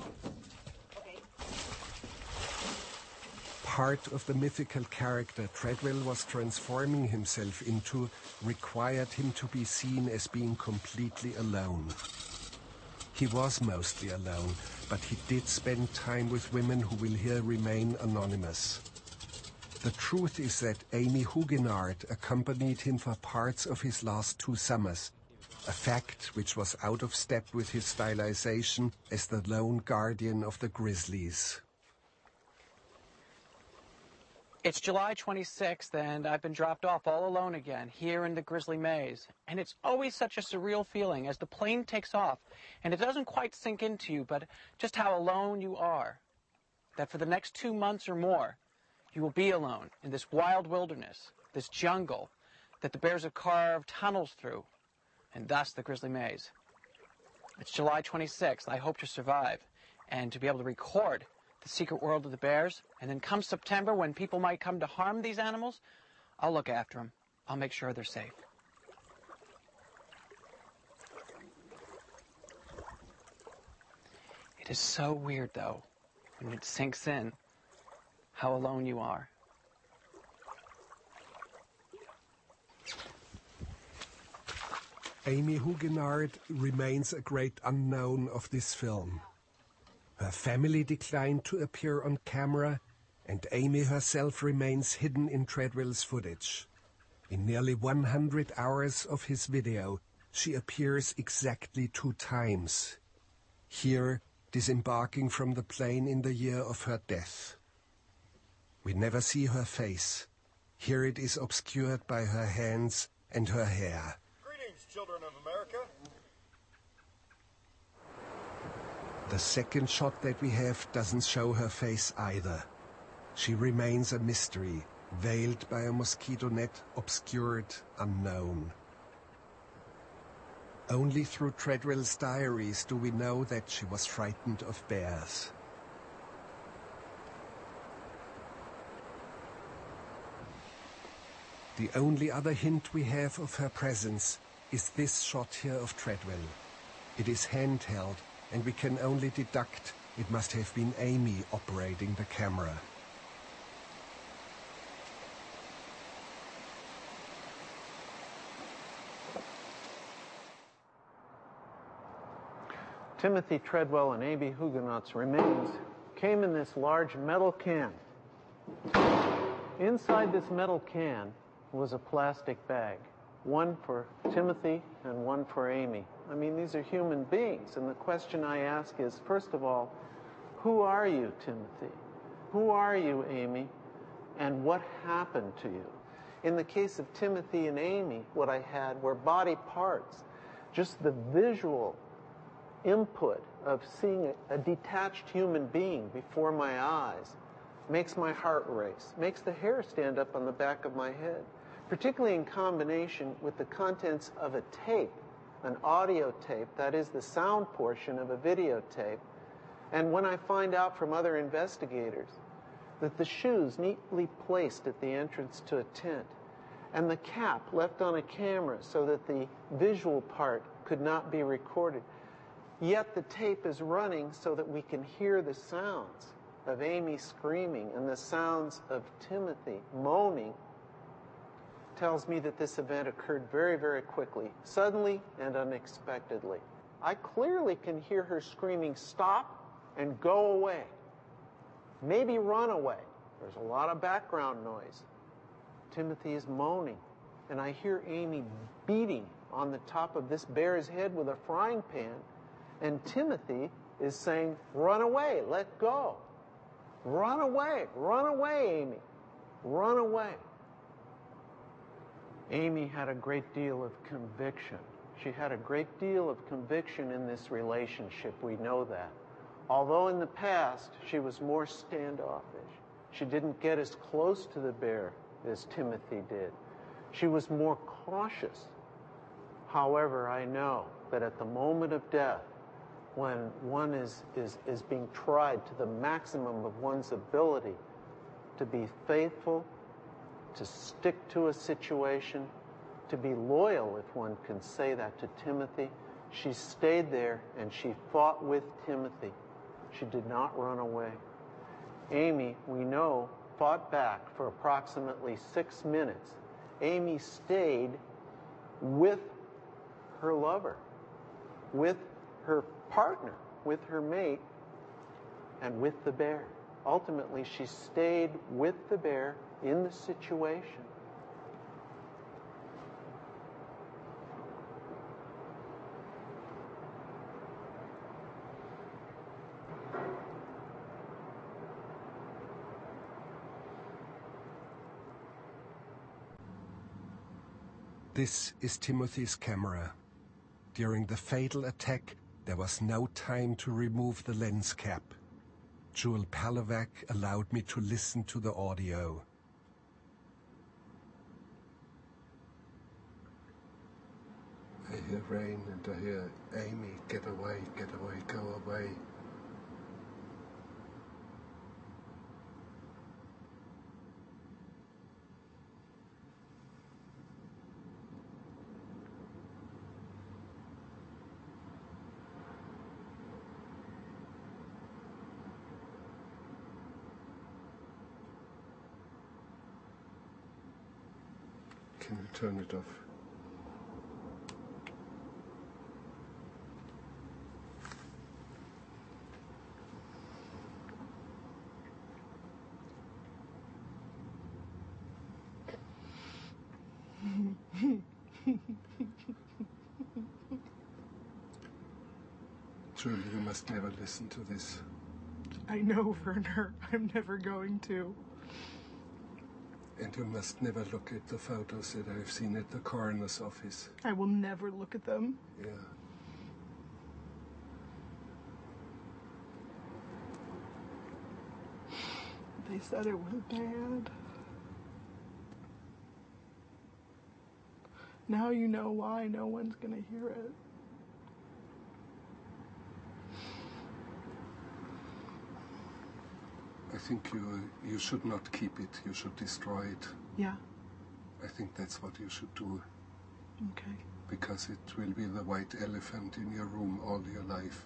Part of the mythical character Treadwell was transforming himself into required him to be seen as being completely alone. He was mostly alone, but he did spend time with women who will here remain anonymous. The truth is that Amy Huguenard accompanied him for parts of his last two summers, a fact which was out of step with his stylization as the lone guardian of the grizzlies. It's July twenty-sixth, and I've been dropped off all alone again, here in the Grizzly Maze. And it's always such a surreal feeling as the plane takes off, and it doesn't quite sink into you, but just how alone you are. That for the next two months or more, you will be alone in this wild wilderness, this jungle, that the bears have carved tunnels through, and thus the Grizzly Maze. It's July twenty-sixth. I hope to survive, and to be able to record the secret world of the bears, and then come September, when people might come to harm these animals, I'll look after them. I'll make sure they're safe. It is so weird, though, when it sinks in how alone you are. Amy Huguenard remains a great unknown of this film. Her family declined to appear on camera, and Amy herself remains hidden in Treadwell's footage. In nearly one hundred hours of his video, she appears exactly two times. Here, disembarking from the plane in the year of her death. We never see her face. Here it is obscured by her hands and her hair. Greetings, children of America. The second shot that we have doesn't show her face either. She remains a mystery, veiled by a mosquito net, obscured, unknown. Only through Treadwell's diaries do we know that she was frightened of bears. The only other hint we have of her presence is this shot here of Treadwell. It is handheld, and we can only deduct it must have been Amy operating the camera. Timothy Treadwell and Amy Huguenot's remains came in this large metal can. Inside this metal can was a plastic bag, one for Timothy and one for Amy. I mean, these are human beings, and the question I ask is, first of all, who are you, Timothy? Who are you, Amy? And what happened to you? In the case of Timothy and Amy, what I had were body parts. Just the visual input of seeing a, a detached human being before my eyes makes my heart race, makes the hair stand up on the back of my head, particularly in combination with the contents of a tape, an audio tape, that is the sound portion of a videotape, And when I find out from other investigators that the shoes neatly placed at the entrance to a tent and the cap left on a camera so that the visual part could not be recorded, yet the tape is running so that we can hear the sounds of Amy screaming and the sounds of Timothy moaning, tells me that this event occurred very, very quickly, suddenly and unexpectedly. I clearly can hear her screaming, "Stop and go away. Maybe run away." There's a lot of background noise. Timothy is moaning, and I hear Amy beating on the top of this bear's head with a frying pan, and Timothy is saying, "Run away, let go. Run away, run away, Amy. Run away." Amy had a great deal of conviction. She had a great deal of conviction in this relationship, we know that. Although in the past she was more standoffish. She didn't get as close to the bear as Timothy did. She was more cautious. However, I know that at the moment of death, when one is, is, is being tried to the maximum of one's ability to be faithful, to stick to a situation, to be loyal, if one can say that to Timothy, she stayed there and she fought with Timothy. She did not run away. Amy, we know, fought back for approximately six minutes. Amy stayed with her lover, with her partner, with her mate, and with the bear. Ultimately, she stayed with the bear in the situation. This is Timothy's camera. During the fatal attack, there was no time to remove the lens cap. Joel Palovac allowed me to listen to the audio. I hear rain and I hear Amy, get away, get away, go away. Can you turn it off? Truly, you must never listen to this. I know, Werner. I'm never going to. And you must never look at the photos that I've seen at the coroner's office. I will never look at them. Yeah. They said it was bad. Now you know why no one's gonna hear it. I think you you should not keep it. You should destroy it. Yeah. I think that's what you should do. Okay. Because it will be the white elephant in your room all your life.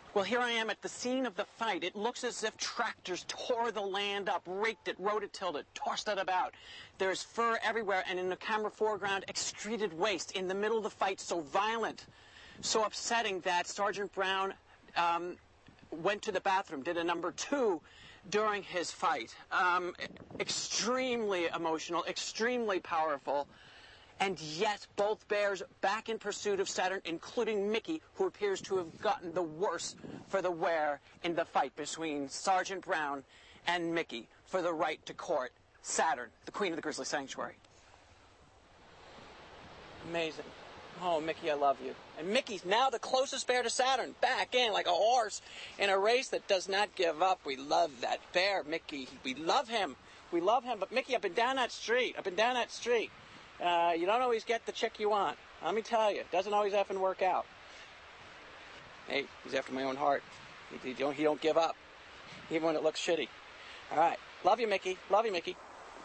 Well, here I am at the scene of the fight. It looks as if tractors tore the land up, raked it, rototilled it, tossed it about. There's fur everywhere, and in the camera foreground, excreted waste. In the middle of the fight, so violent, so upsetting that Sergeant Brown um, went to the bathroom, did a number two during his fight. Um, extremely emotional, extremely powerful. And yet, both bears back in pursuit of Saturn, including Mickey, who appears to have gotten the worse for the wear in the fight between Sergeant Brown and Mickey for the right to court Saturn, the queen of the Grizzly Sanctuary. Amazing. Oh, Mickey, I love you. And Mickey's now the closest bear to Saturn, back in like a horse in a race that does not give up. We love that bear, Mickey. We love him. We love him. But Mickey, up and down that street, up and down that street. Uh, you don't always get the chick you want. Let me tell you, it doesn't always effing work out. Hey, he's after my own heart. He, he, don't, he don't give up, even when it looks shitty. All right. Love you, Mickey. Love you, Mickey.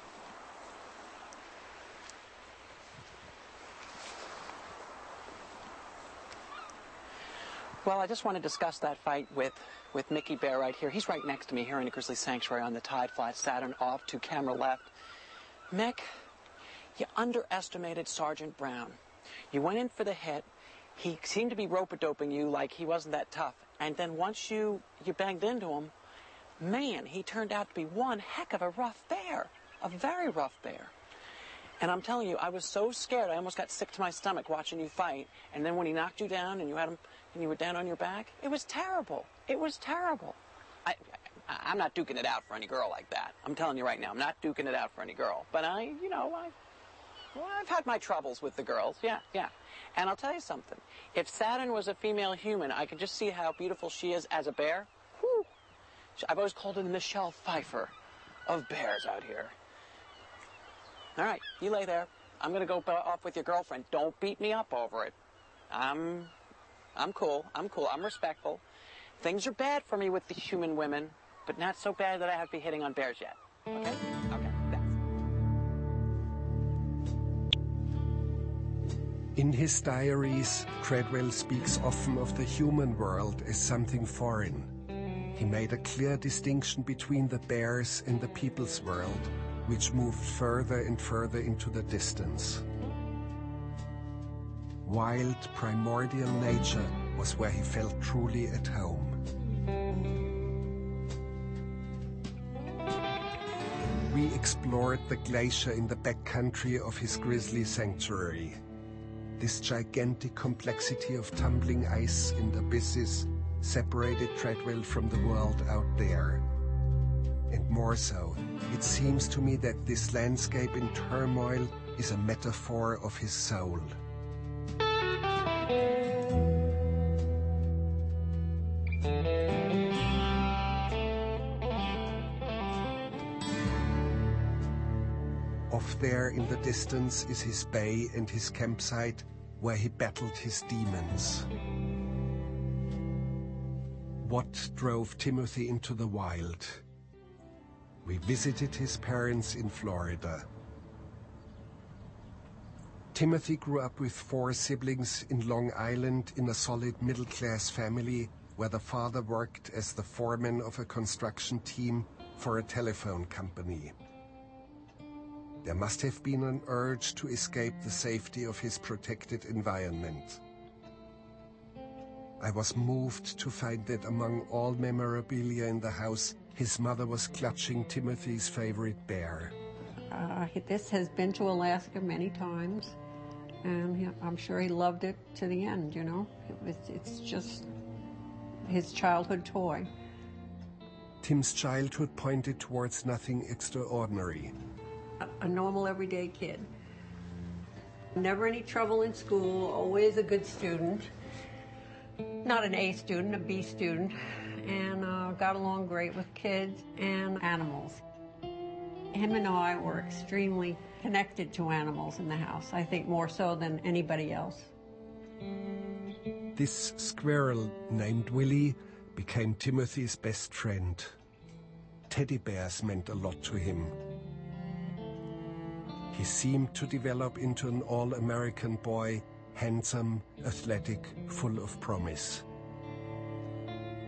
Well, I just want to discuss that fight with, with Mickey Bear right here. He's right next to me here in the Grizzly Sanctuary on the Tide Flat Saturn, off to camera left. Mick, you underestimated Sergeant Brown. You went in for the hit. He seemed to be rope-a-doping you like he wasn't that tough. And then once you, you banged into him, man, he turned out to be one heck of a rough bear. A very rough bear. And I'm telling you, I was so scared, I almost got sick to my stomach watching you fight. And then when he knocked you down and you had him, and you were down on your back, it was terrible. It was terrible. I, I, I'm not duking it out for any girl like that. I'm telling you right now, I'm not duking it out for any girl. But I, you know, I... Well, I've had my troubles with the girls, yeah, yeah. And I'll tell you something. If Saturn was a female human, I could just see how beautiful she is as a bear. Whew. I've always called her the Michelle Pfeiffer of bears out here. All right, you lay there. I'm going to go off with your girlfriend. Don't beat me up over it. I'm, I'm cool. I'm cool. I'm respectful. Things are bad for me with the human women, but not so bad that I have to be hitting on bears yet. Okay? Okay. In his diaries, Treadwell speaks often of the human world as something foreign. He made a clear distinction between the bears and the people's world, which moved further and further into the distance. Wild, primordial nature was where he felt truly at home. We explored the glacier in the backcountry of his Grizzly Sanctuary. This gigantic complexity of tumbling ice and abysses separated Treadwell from the world out there. And more so, it seems to me that this landscape in turmoil is a metaphor of his soul. Off there in the distance is his bay and his campsite, where he battled his demons. What drove Timothy into the wild? We visited his parents in Florida. Timothy grew up with four siblings in Long Island in a solid middle-class family where the father worked as the foreman of a construction team for a telephone company. There must have been an urge to escape the safety of his protected environment. I was moved to find that among all memorabilia in the house, his mother was clutching Timothy's favorite bear. Uh, this has been to Alaska many times, and he, I'm sure he loved it to the end, you know. It was, it's just his childhood toy. Tim's childhood pointed towards nothing extraordinary. A normal, everyday kid. Never any trouble in school, always a good student. Not an A student, a B student, and uh, got along great with kids and animals. Him and I were extremely connected to animals in the house, I think more so than anybody else. This squirrel, named Willie, became Timothy's best friend. Teddy bears meant a lot to him. He seemed to develop into an all-American boy, handsome, athletic, full of promise.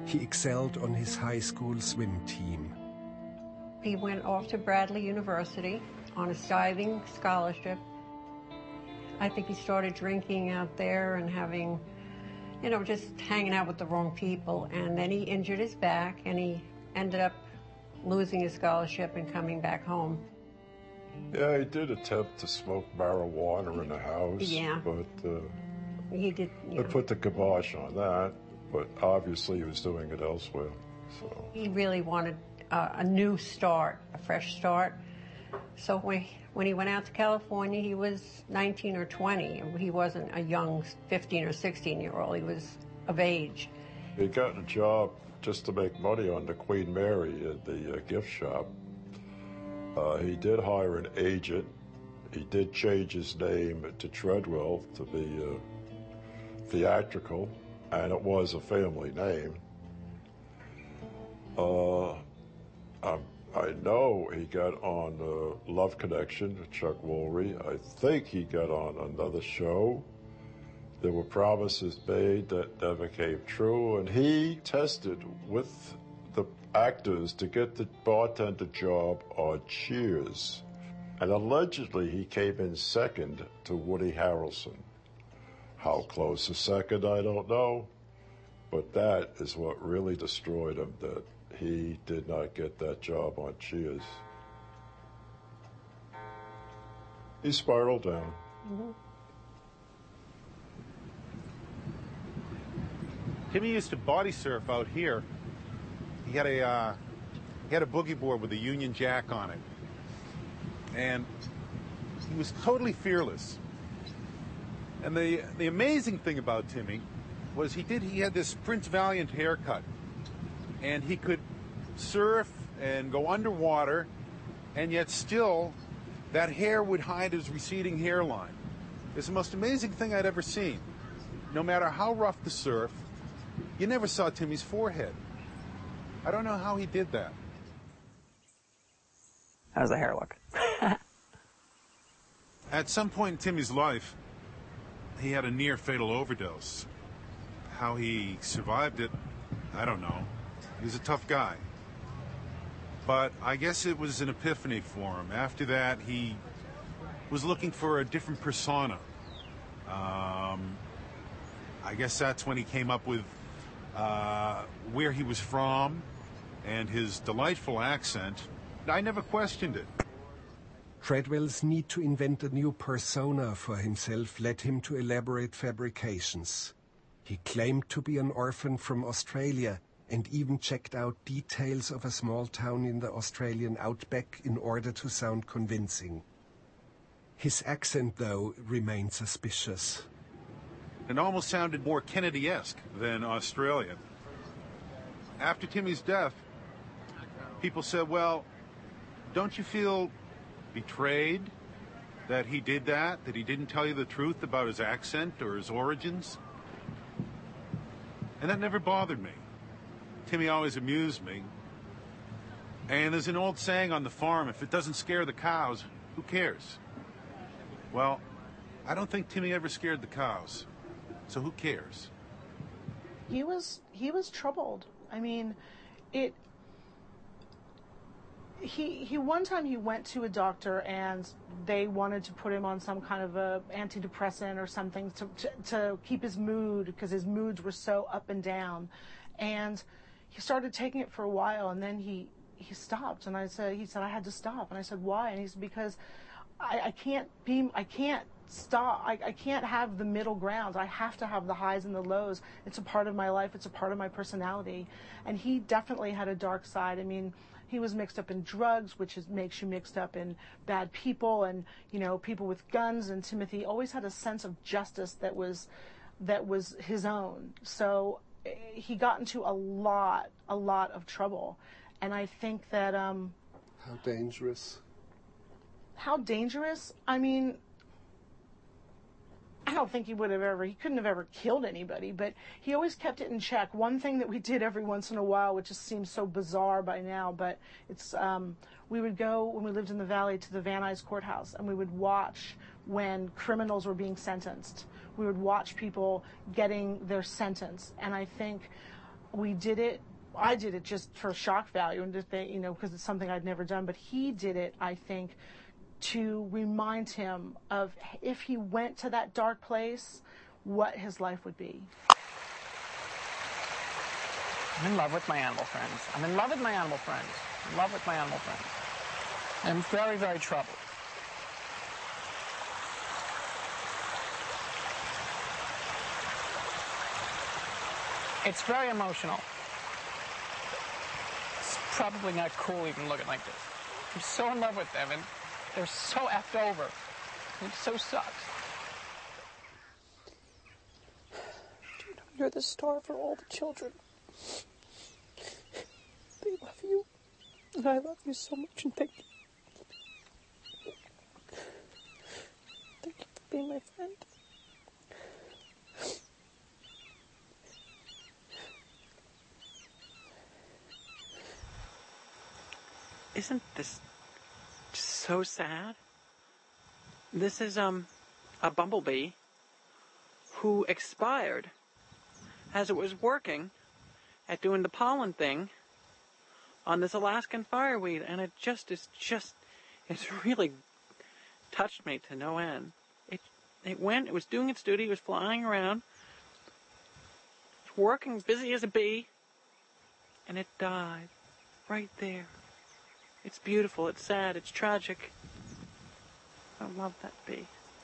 He excelled on his high school swim team. He went off to Bradley University on a diving scholarship. I think he started drinking out there and having, you know, just hanging out with the wrong people. And then he injured his back and he ended up losing his scholarship and coming back home. Yeah, he did attempt to smoke marijuana in the house. Yeah. But uh, he did. You they know, put the kibosh on that. But obviously he was doing it elsewhere. So he really wanted uh, a new start, a fresh start. So when, when he went out to California, he was nineteen or twenty. He wasn't a young fifteen or sixteen year old. He was of age. he got a job just to make money on the Queen Mary at the uh, gift shop. Uh, he did hire an agent. He did change his name to Treadwell to be uh, theatrical, and it was a family name. Uh, I, I know he got on uh, Love Connection with Chuck Woolery. I think he got on another show. There were promises made that never came true, and he tested with the actors to get the bartender job on Cheers. And allegedly he came in second to Woody Harrelson. How close a second, I don't know. But that is what really destroyed him, that he did not get that job on Cheers. He spiraled down. Mm-hmm. Timmy used to body surf out here. He had a uh, he had a boogie board with a Union Jack on it, and he was totally fearless. And the the amazing thing about Timmy was he did he had this Prince Valiant haircut, and he could surf and go underwater, and yet still that hair would hide his receding hairline. It's the most amazing thing I'd ever seen. No matter how rough the surf, you never saw Timmy's forehead. I don't know how he did that. How does the hair look? At some point in Timmy's life, he had a near fatal overdose. How he survived it, I don't know. He was a tough guy. But I guess it was an epiphany for him. After that, he was looking for a different persona. Um, I guess that's when he came up with uh, where he was from and his delightful accent. I never questioned it. Treadwell's need to invent a new persona for himself led him to elaborate fabrications. He claimed to be an orphan from Australia and even checked out details of a small town in the Australian outback in order to sound convincing. His accent, though, remained suspicious. It almost sounded more Kennedy-esque than Australian. After Timmy's death, people said, well, don't you feel betrayed that he did that, that he didn't tell you the truth about his accent or his origins? And that never bothered me. Timmy always amused me. And there's an old saying on the farm, if it doesn't scare the cows, who cares? Well, I don't think Timmy ever scared the cows. So who cares? He was he was troubled. I mean, it he he one time he went to a doctor and they wanted to put him on some kind of a antidepressant or something to to, to keep his mood, because his moods were so up and down. And he started taking it for a while, and then he he stopped. And I said he said I had to stop. And I said, why? And he said, because I, I can't be I can't stop. I, I can't have the middle ground. I have to have the highs and the lows. It's a part of my life. It's a part of my personality. And he definitely had a dark side. I mean, he was mixed up in drugs, which is, makes you mixed up in bad people and, you know, people with guns. And Timothy always had a sense of justice that was, that was his own. So he got into a lot, a lot of trouble. And I think that, um, how dangerous? How dangerous? I mean, I don't think he would have ever, he couldn't have ever killed anybody, but he always kept it in check. One thing that we did every once in a while, which just seems so bizarre by now, but it's, um, we would go, when we lived in the Valley, to the Van Nuys Courthouse, and we would watch when criminals were being sentenced. We would watch people getting their sentence. And I think we did it, I did it just for shock value and to think, you know, because it's something I'd never done, but he did it, I think, to remind him of if he went to that dark place, what his life would be. I'm in love with my animal friends. I'm in love with my animal friends. I'm in love with my animal friends. I'm very, very troubled. It's very emotional. It's probably not cool even looking like this. I'm so in love with them, and they're so effed over. It so sucks. You're the star for all the children. They love you, and I love you so much, and thank you. Thank you for being my friend. Isn't this just so sad? This is um a bumblebee who expired as it was working at doing the pollen thing on this Alaskan fireweed, and it just is just it's really touched me to no end. It it went, it was doing its duty, it was flying around, working busy as a bee, and it died right there. It's beautiful, it's sad, it's tragic. I love that bee.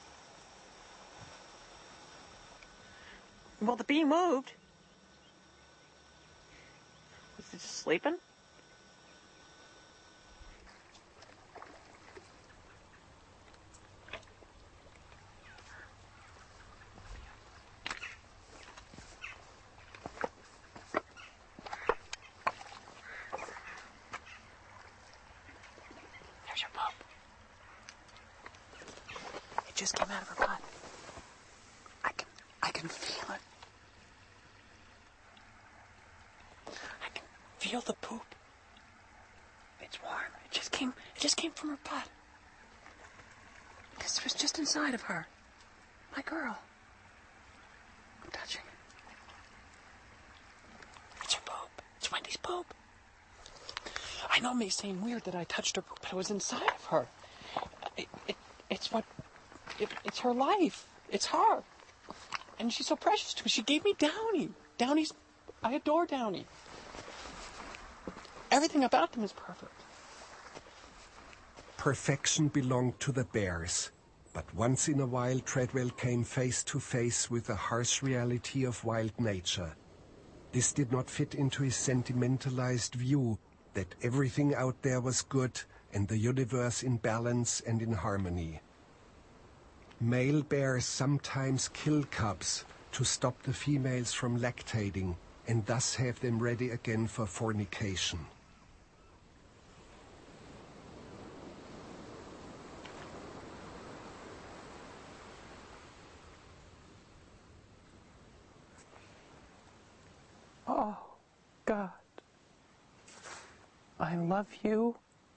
Well, the bee moved. Was it just sleeping? There's your pup. It just came out of her butt. I can, I can feel it. I can feel the poop. It's warm. It just came, it just came from her butt. This was just inside of her. My girl. I'm touching it. It's her poop. It's Wendy's poop. I know it may seem weird that I touched her poop, but it was inside of her. It, it, it's what, it, it's her life. It's her. And she's so precious to me. She gave me Downy. Downy's, I adore Downy. Everything about them is perfect. Perfection belonged to the bears, but once in a while Treadwell came face to face with the harsh reality of wild nature. This did not fit into his sentimentalized view that everything out there was good and the universe in balance and in harmony. Male bears sometimes kill cubs to stop the females from lactating and thus have them ready again for fornication. Oh, God. I love you.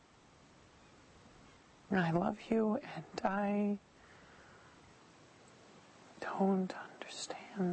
I love you, and I don't understand.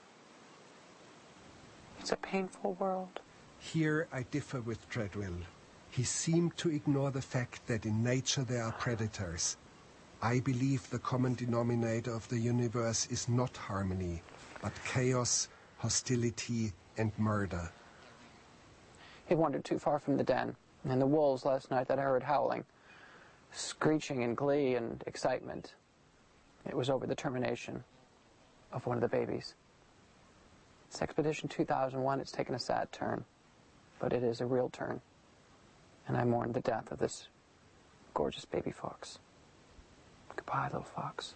It's a painful world. Here I differ with Treadwell. He seemed to ignore the fact that in nature there are predators. I believe the common denominator of the universe is not harmony, but chaos, hostility, and murder. He wandered too far from the den, and the wolves last night that I heard howling, screeching in glee and excitement. It was over the termination of one of the babies. It's Expedition two thousand one. It's taken a sad turn, but it is a real turn. And I mourn the death of this gorgeous baby fox. Goodbye, little fox.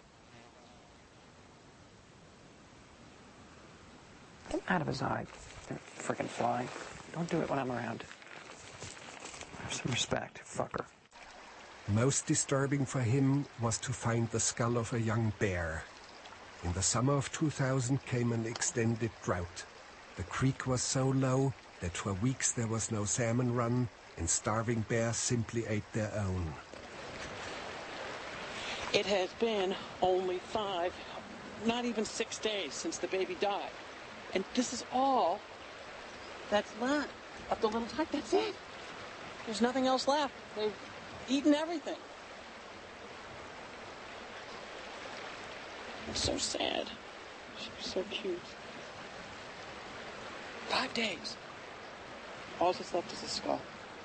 Get out of his eye, you frickin' fly. Don't do it when I'm around. Have some respect, fucker. Most disturbing for him was to find the skull of a young bear. In the summer of two thousand came an extended drought. The creek was so low that for weeks there was no salmon run, and starving bears simply ate their own. It has been only five, not even six days since the baby died. And this is all That's that. Up the little tuck, that's it. There's nothing else left. They've eaten everything. It's so sad. She's so cute. Five days. All that's left is the skull.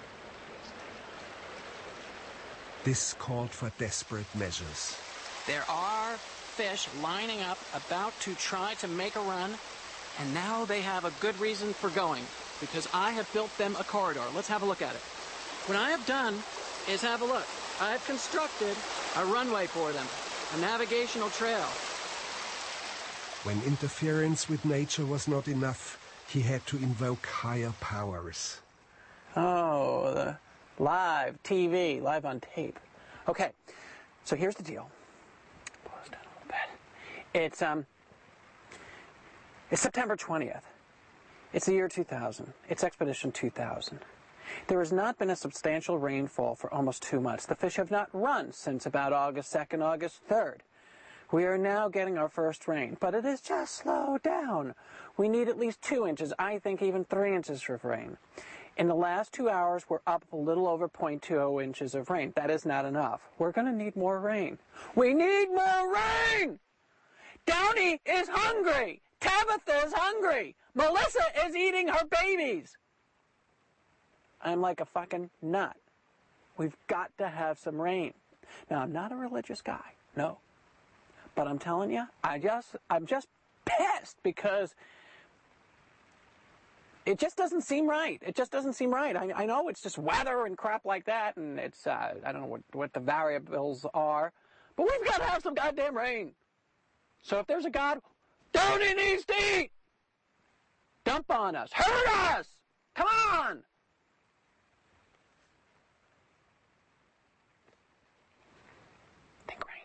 This called for desperate measures. There are fish lining up, about to try to make a run, and now they have a good reason for going, because I have built them a corridor. Let's have a look at it. What I have done is have a look. I've constructed a runway for them, a navigational trail. When interference with nature was not enough, he had to invoke higher powers. Oh, the live T V, live on tape. Okay, so here's the deal. Pause down a little bit. It's um, it's September twentieth. It's the year two thousand. It's Expedition two thousand. There has not been a substantial rainfall for almost two months. The fish have not run since about August second, August third. We are now getting our first rain, but it is just slowed down. We need at least two inches, I think even three inches of rain. In the last two hours, we're up a little over zero point two zero inches of rain. That is not enough. We're going to need more rain. We need more rain! Downey is hungry! Tabitha is hungry! Melissa is eating her babies! I'm like a fucking nut. We've got to have some rain. Now, I'm not a religious guy, no. But I'm telling you, I just, I'm just pissed because it just doesn't seem right. It just doesn't seem right. I, I know it's just weather and crap like that, and it's, uh, I don't know what, what the variables are, but we've got to have some goddamn rain. So if there's a God, Downey needs to eat. Dump on us. Hurt us. Come on. Think rain.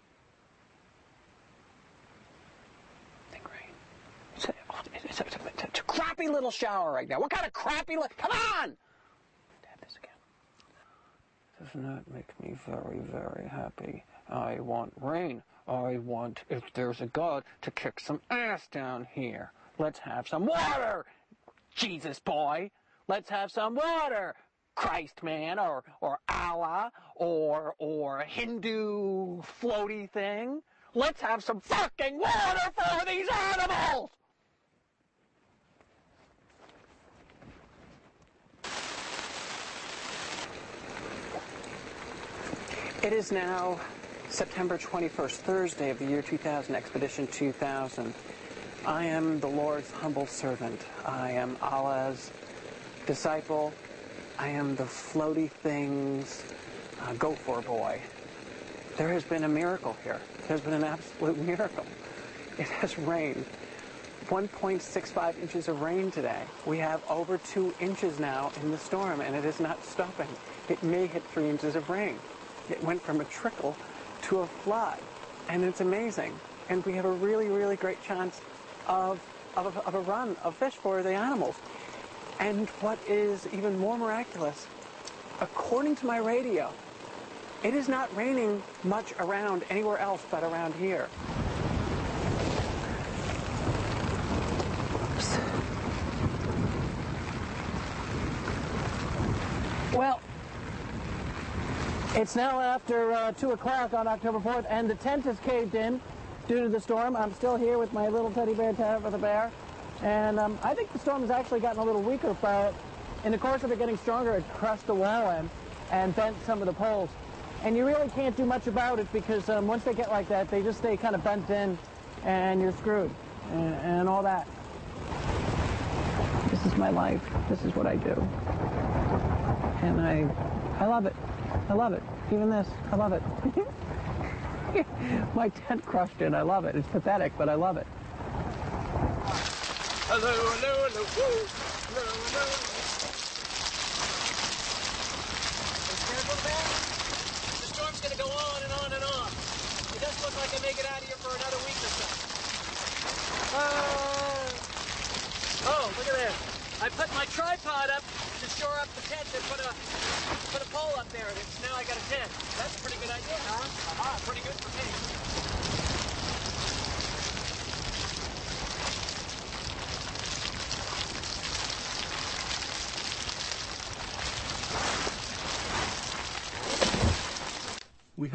Think rain. It's a, it's a, it's a, it's a crappy little shower right now. What kind of crappy little... Come on! Dad, this again. Doesn't that make me very, very happy? I want rain. I want, if there's a God, to kick some ass down here. Let's have some water, Jesus boy. Let's have some water, Christ man, or or Allah, or or Hindu floaty thing. Let's have some fucking water for these animals. It is now September twenty-first, Thursday of the year two thousand, Expedition two thousand. I am the Lord's humble servant. I am Allah's disciple. I am the floaty thing's uh, go-for boy. There has been a miracle here. There's been an absolute miracle. It has rained. one point six five inches of rain today. We have over two inches now in the storm, and it is not stopping. It may hit three inches of rain. It went from a trickle to a flood, and it's amazing. And we have a really, really great chance of, of, of a run of fish for the animals. And what is even more miraculous, according to my radio, it is not raining much around anywhere else but around here. Oops. Well, it's now after uh, two o'clock on October fourth, and the tent is caved in due to the storm. I'm still here with my little teddy bear, Tabitha Bear, and um, I think the storm has actually gotten a little weaker, but in the course of it getting stronger, it crushed the wall in and bent some of the poles. And you really can't do much about it because um, once they get like that, they just stay kind of bent in, and you're screwed, and, and all that. This is my life. This is what I do. And I, I love it. I love it. Even this, I love it. My tent crushed it. I love it. It's pathetic, but I love it. Hello, hello, hello, woo! Hello, hello. The storm's gonna go on and on and on. It doesn't look like I make it out of here for another week or so. Uh, oh, look at this. I put my tripod up to shore up the tent and put a put a pole up there, and it's, now I got a tent. That's a pretty good idea, huh? Aha, pretty good for me.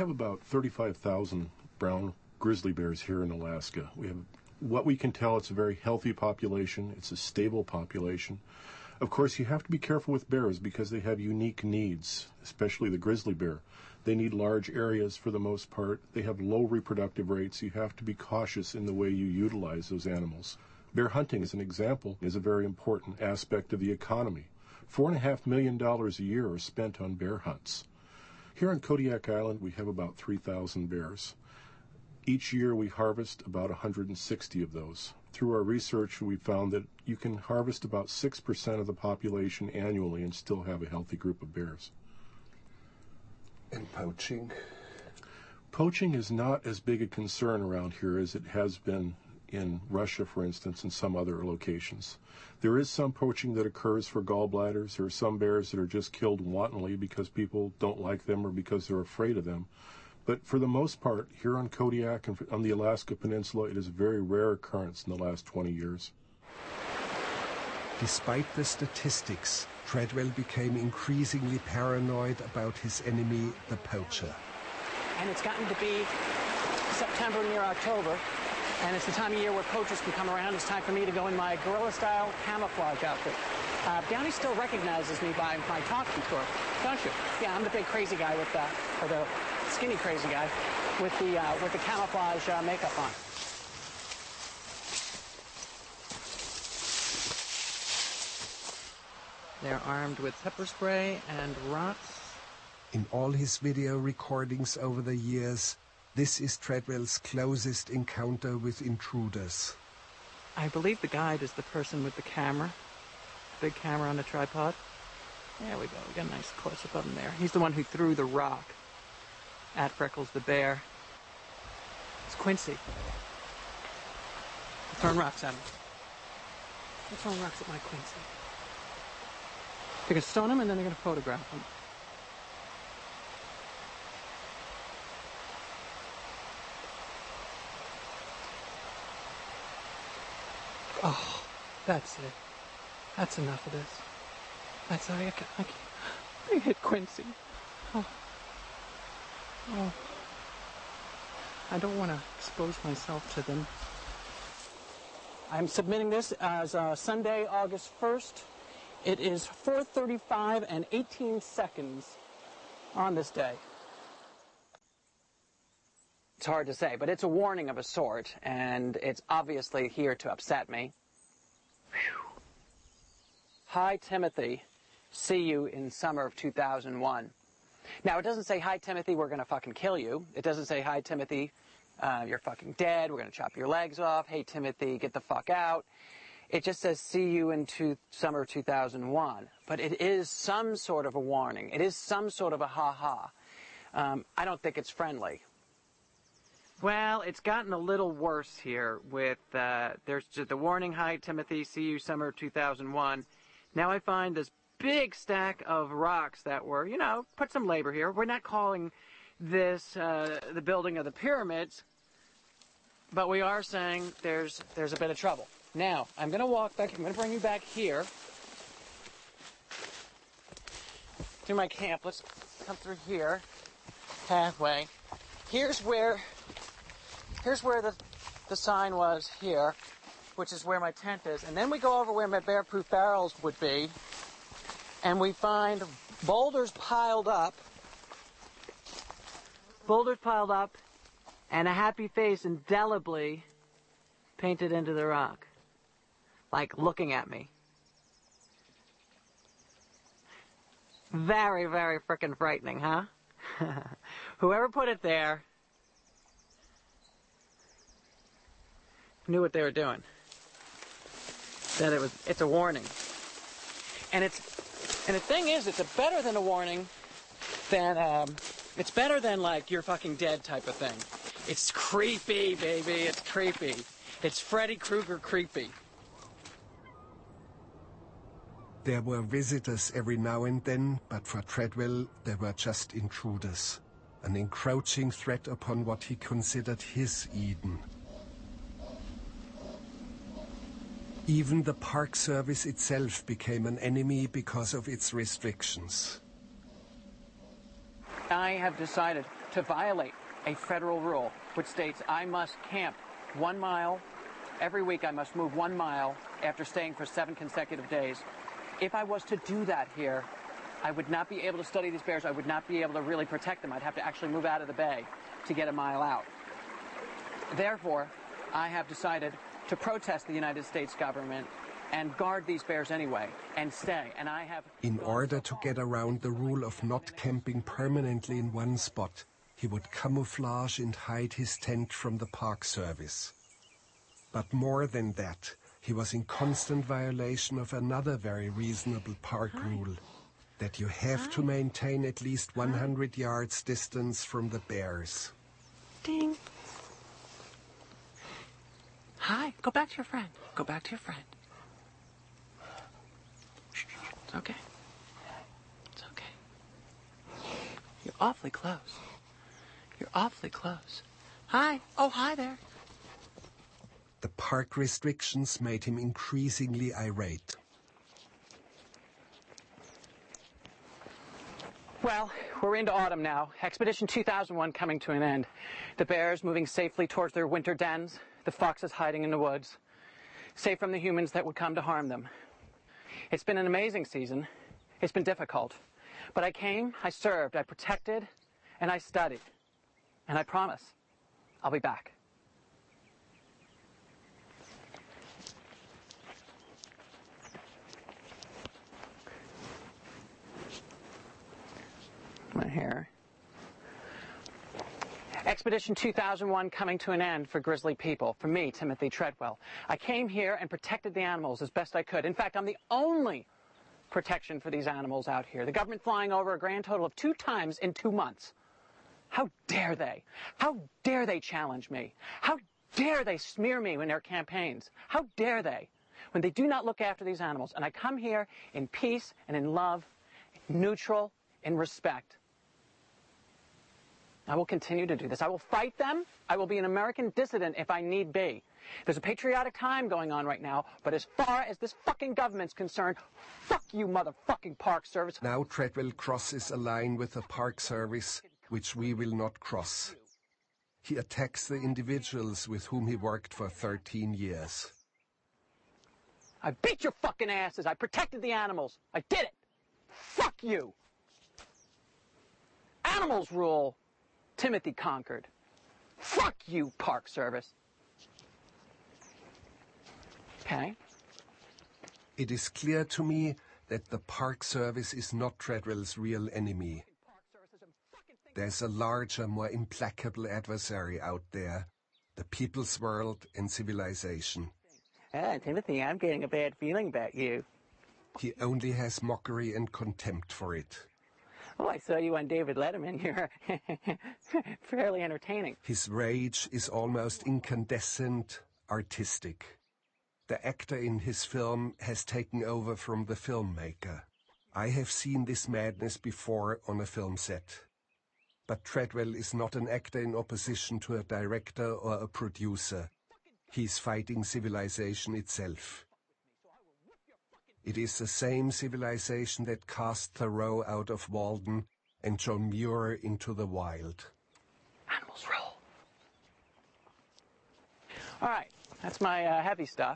have about thirty-five thousand brown grizzly bears here in Alaska. We have, what we can tell, it's a very healthy population. It's a stable population. Of course, you have to be careful with bears because they have unique needs, especially the grizzly bear. They need large areas for the most part. They have low reproductive rates. You have to be cautious in the way you utilize those animals. Bear hunting, as an example, is a very important aspect of the economy. Four and a half million dollars a year are spent on bear hunts. Here on Kodiak Island, we have about three thousand bears. Each year we harvest about one hundred sixty of those. Through our research, we found that you can harvest about six percent of the population annually and still have a healthy group of bears. And poaching? Poaching is not as big a concern around here as it has been in Russia, for instance, and some other locations. There is some poaching that occurs for gallbladders. There are some bears that are just killed wantonly because people don't like them or because they're afraid of them. But for the most part, here on Kodiak and on the Alaska Peninsula, it is a very rare occurrence in the last twenty years. Despite the statistics, Treadwell became increasingly paranoid about his enemy, the poacher. And it's gotten to be September near October, and it's the time of year where poachers can come around. It's time for me to go in my guerrilla-style camouflage outfit. Uh, Downey still recognizes me by my talking tour, don't you? Yeah, I'm the big crazy guy with the, or the skinny crazy guy with the uh, with the camouflage uh, makeup on. They're armed with pepper spray and rocks. In all his video recordings over the years, this is Treadwell's closest encounter with intruders. I believe the guide is the person with the camera, big camera on a tripod. There we go. We got a nice close-up of him there. He's the one who threw the rock at Freckles the bear. It's Quincy. They're throwing rocks at him. They're throwing rocks at my Quincy. They're going to stone him and then they're going to photograph him. Oh, that's it. That's enough of this. That's I, I, I, I hit Quincy. Oh. Oh. I don't want to expose myself to them. I'm submitting this as uh, Sunday, August first. It is four thirty-five and eighteen seconds on this day. It's hard to say, but it's a warning of a sort, and it's obviously here to upset me. Whew. Hi, Timothy. See you in summer of two thousand one. Now, it doesn't say, hi, Timothy, we're going to fucking kill you. It doesn't say, hi, Timothy, uh, you're fucking dead, we're going to chop your legs off. Hey, Timothy, get the fuck out. It just says, see you in two, summer of two thousand one. But it is some sort of a warning. It is some sort of a ha-ha. Um, I don't think it's friendly. Well, it's gotten a little worse here with, uh, there's just the warning, hi, Timothy, see you summer of two thousand one. Now I find this big stack of rocks that were, you know, put some labor here. We're not calling this uh, the building of the pyramids, but we are saying there's there's a bit of trouble. Now, I'm going to walk back, I'm going to bring you back here to my camp. Let's come through here, pathway. Here's where, here's where the, the sign was here, which is where my tent is. And then we go over where my bear-proof barrels would be, and we find boulders piled up, boulders piled up, and a happy face indelibly painted into the rock, like looking at me. Very, very frickin' frightening, huh? Whoever put it there knew what they were doing. That it was, it's a warning. And it's, and the thing is, it's a better than a warning than, um, it's better than like you're fucking dead type of thing. It's creepy, baby, it's creepy. It's Freddy Krueger creepy. There were visitors every now and then, but for Treadwell, they were just intruders. An encroaching threat upon what he considered his Eden. Even the Park Service itself became an enemy because of its restrictions. I have decided to violate a federal rule which states I must camp one mile every week. I must move one mile after staying for seven consecutive days. If I was to do that here, I would not be able to study these bears. I would not be able to really protect them. I'd have to actually move out of the bay to get a mile out. Therefore, I have decided to protest the United States government and guard these bears anyway and stay. And I have... In order to get around the rule of not camping permanently in one spot, he would camouflage and hide his tent from the Park Service. But more than that, he was in constant violation of another very reasonable park Hi. rule, that you have Hi. to maintain at least one hundred Hi. yards distance from the bears. Ding. Hi, go back to your friend. Go back to your friend. Shh, it's okay. It's okay. You're awfully close. You're awfully close. Hi. Oh, hi there. The park restrictions made him increasingly irate. Well, we're into autumn now. Expedition two thousand one coming to an end. The bears moving safely towards their winter dens. The foxes hiding in the woods, safe from the humans that would come to harm them. It's been an amazing season. It's been difficult. But I came, I served, I protected, and I studied. And I promise, I'll be back. My hair. Expedition two thousand one coming to an end for grizzly people. For me, Timothy Treadwell. I came here and protected the animals as best I could. In fact, I'm the only protection for these animals out here. The government flying over a grand total of two times in two months. How dare they? How dare they challenge me? How dare they smear me in their campaigns? How dare they? When they do not look after these animals. And I come here in peace and in love, neutral, in respect. I will continue to do this. I will fight them. I will be an American dissident if I need be. There's a patriotic time going on right now, but as far as this fucking government's concerned, fuck you, motherfucking Park Service. Now Treadwell crosses a line with the Park Service, which we will not cross. He attacks the individuals with whom he worked for thirteen years. I beat your fucking asses. I protected the animals. I did it. Fuck you. Animals rule. Timothy conquered. Fuck you, Park Service. Okay? It is clear to me that the Park Service is not Treadwell's real enemy. There's a larger, more implacable adversary out there, the people's world and civilization. Ah, Timothy, I'm getting a bad feeling about you. He only has mockery and contempt for it. Oh, I saw you on David Letterman. You're fairly entertaining. His rage is almost incandescent, artistic. The actor in his film has taken over from the filmmaker. I have seen this madness before on a film set. But Treadwell is not an actor in opposition to a director or a producer. He's fighting civilization itself. It is the same civilization that cast Thoreau out of Walden and John Muir into the wild. Animals roll. All right, that's my uh, heavy stuff.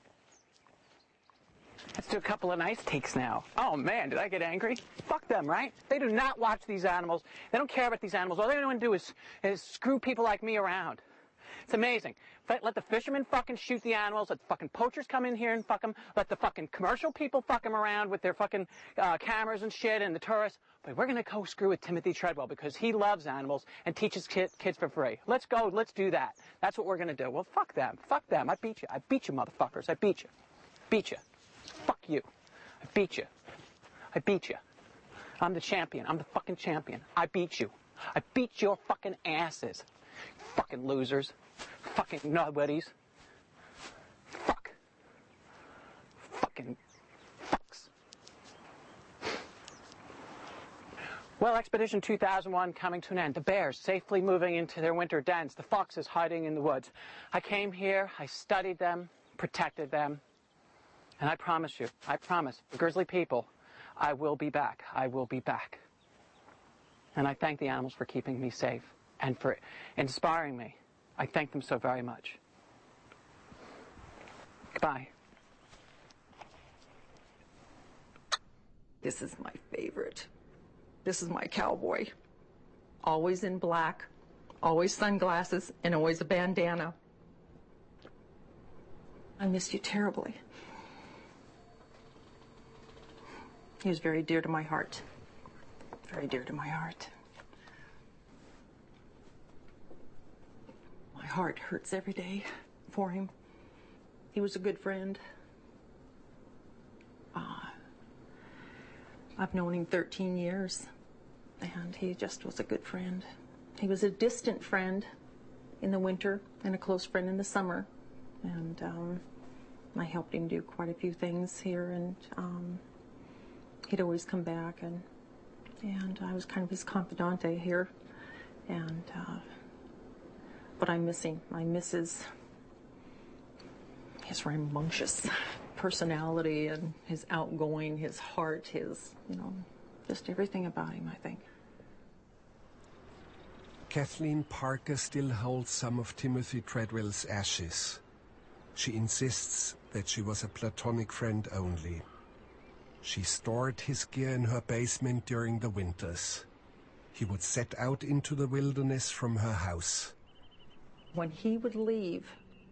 Let's do a couple of nice takes now. Oh man, did I get angry? Fuck them, right? They do not watch these animals. They don't care about these animals. All they want to do is, is screw people like me around. It's amazing. Let the fishermen fucking shoot the animals. Let the fucking poachers come in here and fuck them. Let the fucking commercial people fuck them around with their fucking uh, cameras and shit, and the tourists. But we're going to go screw with Timothy Treadwell because he loves animals and teaches kid, kids for free. Let's go. Let's do that. That's what we're going to do. Well, fuck them. Fuck them. I beat you. I beat you, motherfuckers. I beat you. Beat you. Fuck you. I beat you. I beat you. I'm the champion. I'm the fucking champion. I beat you. I beat your fucking asses. Fucking losers. Fucking nobodies. Fuck. Fucking fucks. Well, Expedition two thousand one coming to an end. The bears safely moving into their winter dens. The foxes hiding in the woods. I came here, I studied them, protected them, and I promise you, I promise, the grizzly people, I will be back. I will be back. And I thank the animals for keeping me safe and for inspiring me. I thank them so very much. Goodbye. This is my favorite. This is my cowboy. Always in black, always sunglasses, and always a bandana. I miss you terribly. He was very dear to my heart. Very dear to my heart. My heart hurts every day for him. He was a good friend. Uh, I've known him thirteen years, and he just was a good friend. He was a distant friend in the winter and a close friend in the summer. And um, I helped him do quite a few things here, and um, he'd always come back, and and I was kind of his confidante here. And uh, but I miss him. I miss his his rambunctious personality and his outgoing, his heart, his, you know, just everything about him, I think. Kathleen Parker still holds some of Timothy Treadwell's ashes. She insists that she was a platonic friend only. She stored his gear in her basement during the winters. He would set out into the wilderness from her house. When he would leave,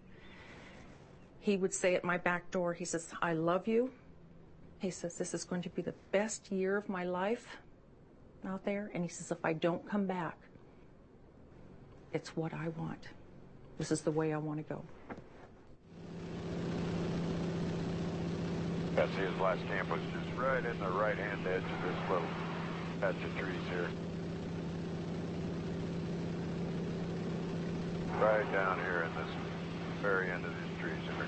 he would say at my back door, he says, I love you. He says, this is going to be the best year of my life out there. And he says, if I don't come back, it's what I want. This is the way I want to go. Yeah, see, his last camp was just right in the right-hand edge of this little patch of trees here. Right down here in this very end of these trees here.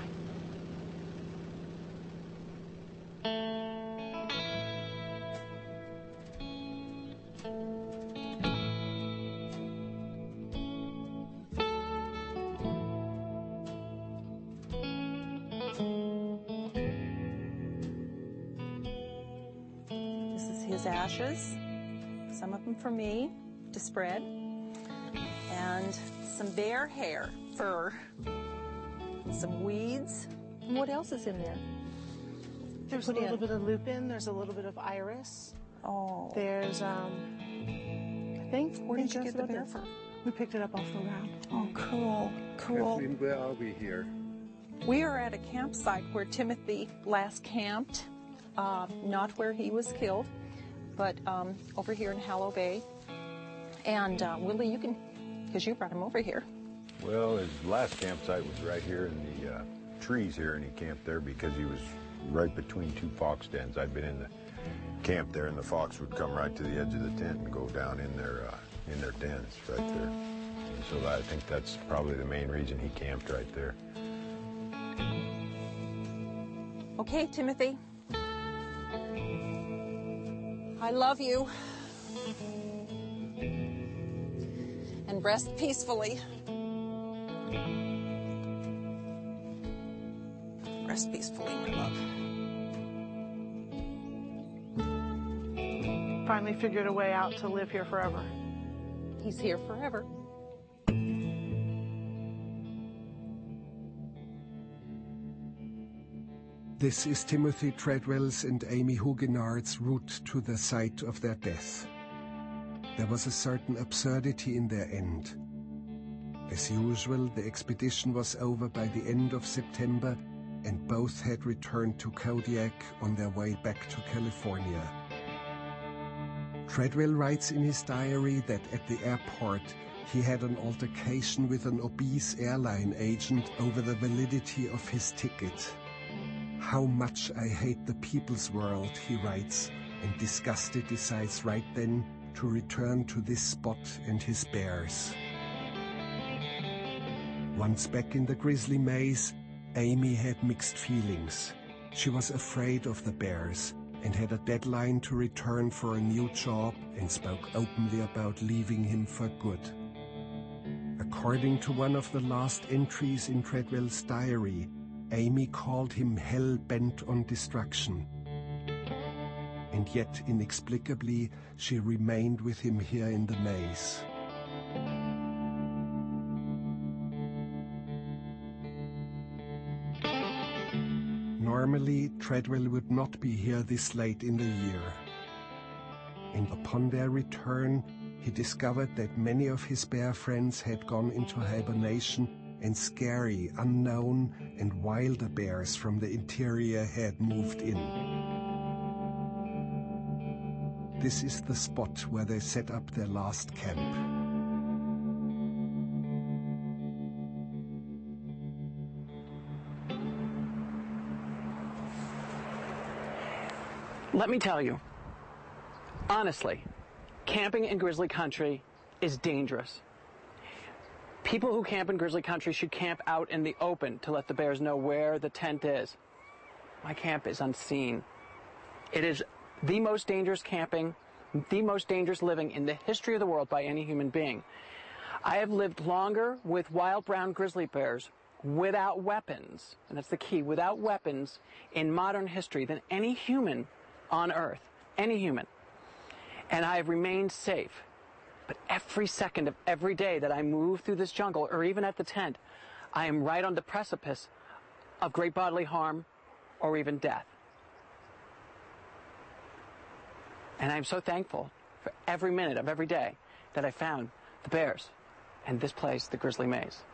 This is his ashes, some of them for me to spread, and some bear hair, fur, some weeds. And what else is in there? There's Put a little in. bit of lupin. There's a little bit of iris. Oh. There's, um, I think. Where I did think you that's get the what bear it is. fur? We picked it up off the ground. Oh, cool, cool. Kathleen, where are we here? We are at a campsite where Timothy last camped, uh, not where he was killed, but um, over here in Hallow Bay. And uh, Willie, you can, because you brought him over here. Well, his last campsite was right here in the uh, trees here, and he camped there because he was right between two fox dens. I'd been in the camp there, and the fox would come right to the edge of the tent and go down in their uh, in their dens right there. And so I think that's probably the main reason he camped right there. Okay, Timothy. I love you. And rest peacefully. Rest peacefully, my love. Finally figured a way out to live here forever. He's here forever. This is Timothy Treadwell's and Amy Huguenard's route to the site of their death. There was a certain absurdity in their end. As usual, the expedition was over by the end of September, and both had returned to Kodiak on their way back to California. Treadwell writes in his diary that at the airport he had an altercation with an obese airline agent over the validity of his ticket. How much I hate the people's world, he writes, and disgusted decides right then to return to this spot and his bears. Once back in the Grizzly Maze, Amy had mixed feelings. She was afraid of the bears and had a deadline to return for a new job and spoke openly about leaving him for good. According to one of the last entries in Treadwell's diary, Amy called him hell-bent on destruction. and yet inexplicably she remained with him here in the maze. Normally, Treadwell would not be here this late in the year. And upon their return, he discovered that many of his bear friends had gone into hibernation, and scary, unknown, and wilder bears from the interior had moved in. This is the spot where they set up their last camp. Let me tell you, honestly, camping in grizzly country is dangerous. People who camp in grizzly country should camp out in the open to let the bears know where the tent is. My camp is unseen. It is the most dangerous camping, the most dangerous living in the history of the world by any human being. I have lived longer with wild brown grizzly bears without weapons, and that's the key, without weapons in modern history than any human on Earth, any human. And I have remained safe. But every second of every day that I move through this jungle, or even at the tent, I am right on the precipice of great bodily harm or even death. And I'm so thankful for every minute of every day that I found the bears and this place, the Grizzly Maze.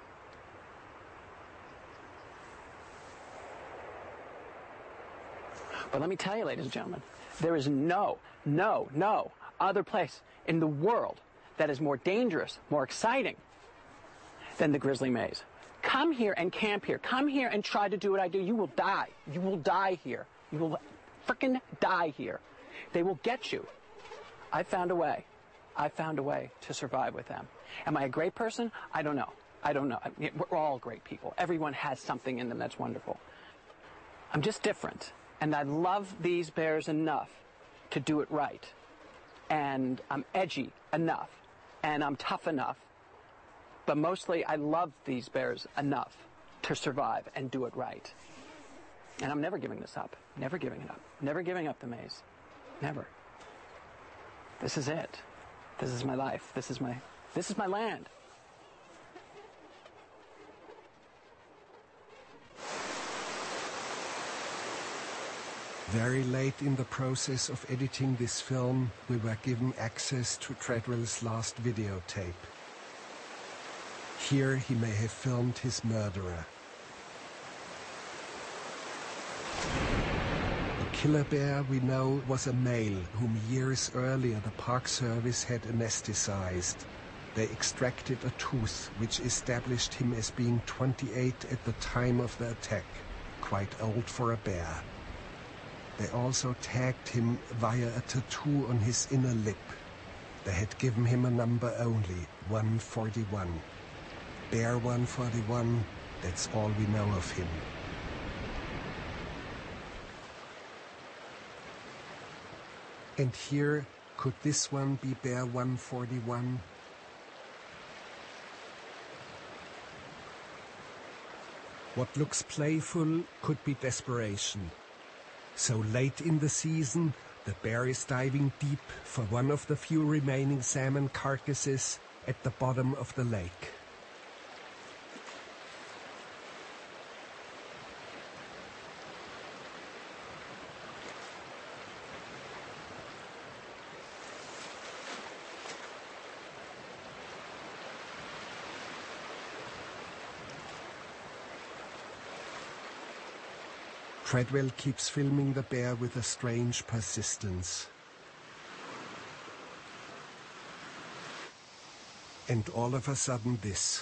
But let me tell you, ladies and gentlemen, there is no, no, no other place in the world that is more dangerous, more exciting than the Grizzly Maze. Come here and camp here. Come here and try to do what I do. You will die. You will die here. You will frickin' die here. They will get you. I found a way. I found a way to survive with them. Am I a great person? I don't know. I don't know. I mean, we're all great people. Everyone has something in them that's wonderful. I'm just different. And I love these bears enough to do it right. And I'm edgy enough. And I'm tough enough. But mostly I love these bears enough to survive and do it right. And I'm never giving this up. Never giving it up. Never giving up the maze. Never. This is it. This is my life. This is my, this is my land. Very late in the process of editing this film, we were given access to Treadwell's last videotape. Here he may have filmed his murderer. The killer bear, we know, was a male whom years earlier the Park Service had anesthetized. They extracted a tooth which established him as being twenty-eight at the time of the attack, quite old for a bear. They also tagged him via a tattoo on his inner lip. They had given him a number only, one forty-one. Bear one forty-one, that's all we know of him. And here, could this one be Bear one forty-one? What looks playful could be desperation. So late in the season, the bear is diving deep for one of the few remaining salmon carcasses at the bottom of the lake. Treadwell keeps filming the bear with a strange persistence. And all of a sudden this.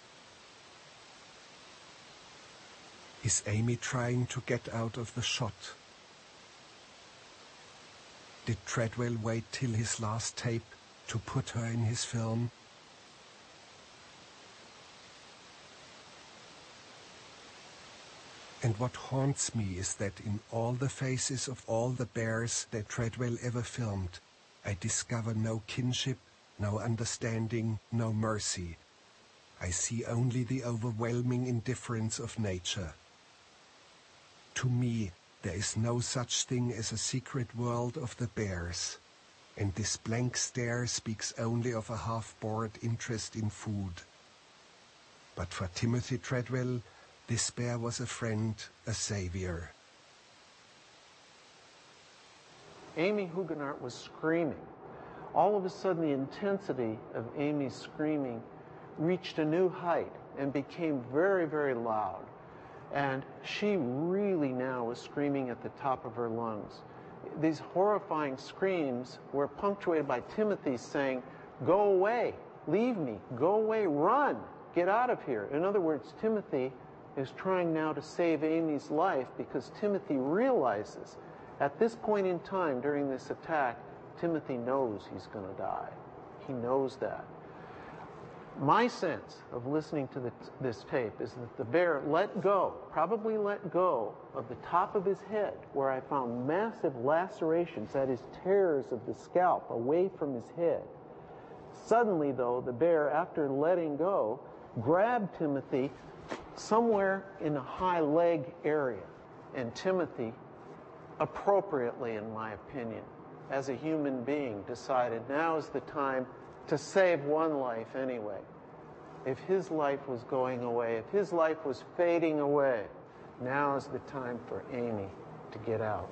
Is Amy trying to get out of the shot? Did Treadwell wait till his last tape to put her in his film? And what haunts me is that in all the faces of all the bears that Treadwell ever filmed, I discover no kinship, no understanding, no mercy. I see only the overwhelming indifference of nature. To me, there is no such thing as a secret world of the bears, and this blank stare speaks only of a half-bored interest in food. But for Timothy Treadwell, this bear was a friend, a savior. Amy Huguenot was screaming. All of a sudden, the intensity of Amy's screaming reached a new height and became very, very loud. And she really now was screaming at the top of her lungs. These horrifying screams were punctuated by Timothy saying, "Go away, leave me, go away, run, get out of here." In other words, Timothy is trying now to save Amy's life because Timothy realizes at this point in time during this attack, Timothy knows he's going to die. He knows that. My sense of listening to the, this tape is that the bear let go, probably let go of the top of his head, where I found massive lacerations, that is, tears of the scalp away from his head. Suddenly, though, the bear, after letting go, grabbed Timothy somewhere in the high leg area. And Timothy, appropriately in my opinion, as a human being, decided now is the time to save one life anyway. If his life was going away, if his life was fading away, now is the time for Amy to get out.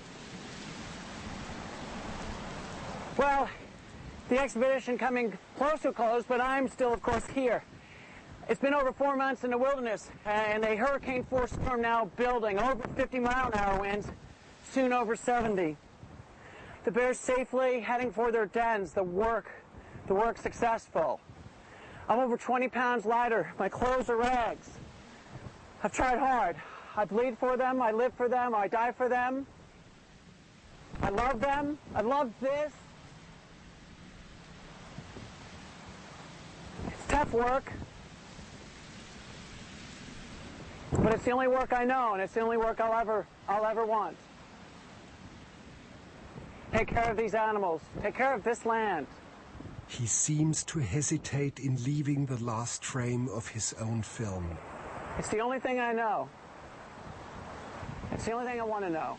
Well, the expedition coming close to a close, but I'm still, of course, here. It's been over four months in the wilderness, and a hurricane force storm now building, over fifty mile an hour winds, soon over seventy. The bears safely heading for their dens, the work, the work successful. I'm over twenty pounds lighter. My clothes are rags. I've tried hard. I bleed for them. I live for them. I die for them. I love them. I love this. It's tough work. But it's the only work I know, and it's the only work I'll ever, I'll ever want. Take care of these animals. Take care of this land. He seems to hesitate in leaving the last frame of his own film. It's the only thing I know. It's the only thing I want to know.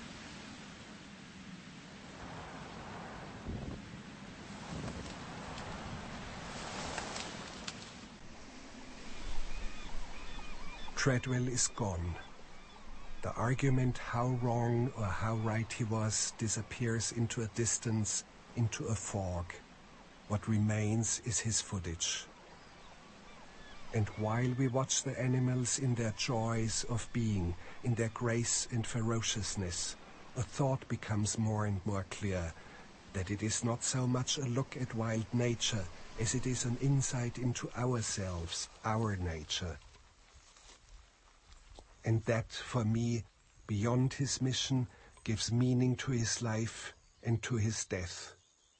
Treadwell is gone. The argument how wrong or how right he was disappears into a distance, into a fog. What remains is his footage. And while we watch the animals in their joys of being, in their grace and ferociousness, a thought becomes more and more clear, that it is not so much a look at wild nature as it is an insight into ourselves, our nature. And that, for me, beyond his mission, gives meaning to his life and to his death.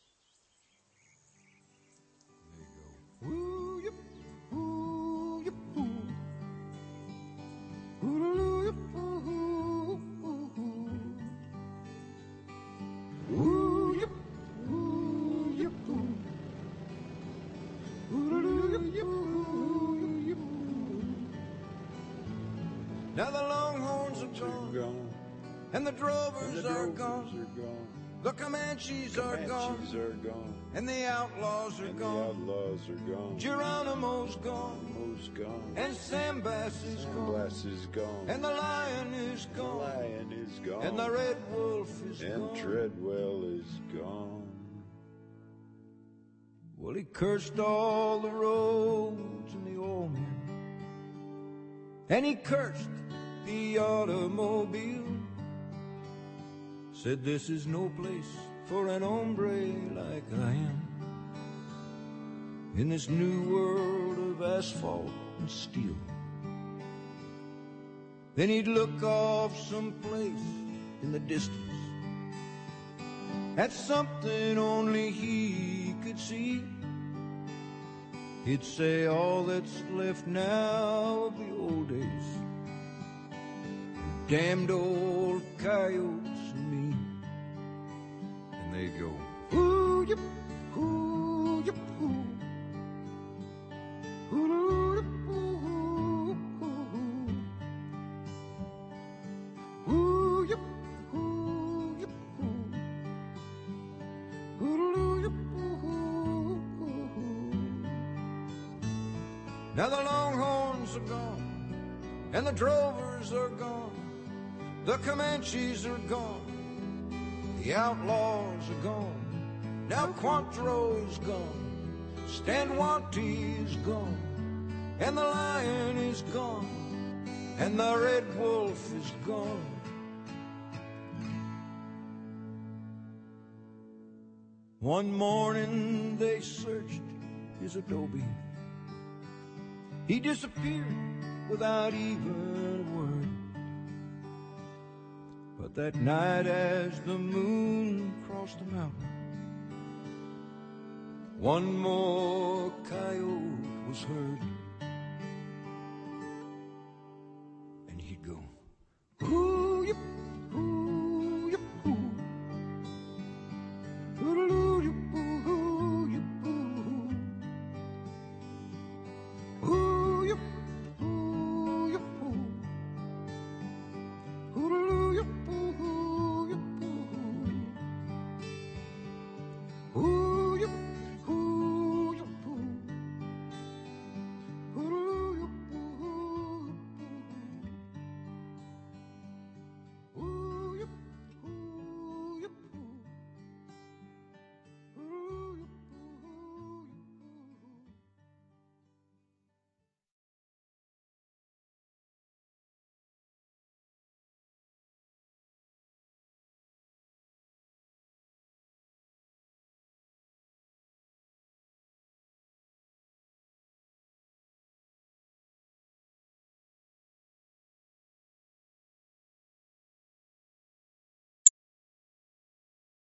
Now the longhorns are gone, gone. And the drovers, and the drovers are, gone. are gone. The Comanches, Comanches are, gone. are gone. And the outlaws are and gone. The outlaws are gone. Geronimo's gone. Geronimo's gone. And Sam Bass is Sam gone. Bass is gone. And the lion is gone. The lion is gone. And the red wolf is and gone. And Treadwell is gone. Well, he cursed all the roads and the old men. And he cursed the automobile. Said this is no place for an hombre like I am, in this new world of asphalt and steel. Then he'd look off someplace in the distance at something only he could see. He'd say all that's left now of the old days, damned old coyotes and me. And they'd go, ooh, yip, ooh, yip, ooh. Ooh, ooh, ooh, ooh. Ooh, Now the longhorns are gone, and the drovers are gone. The Comanches are gone, the outlaws are gone. Now Quantrill's gone, Stand Watie's gone, and the lion is gone, and the red wolf is gone. One morning they searched his adobe. He disappeared without even a word. But that night as the moon crossed the mountain, one more coyote was heard. And he'd go, ooh.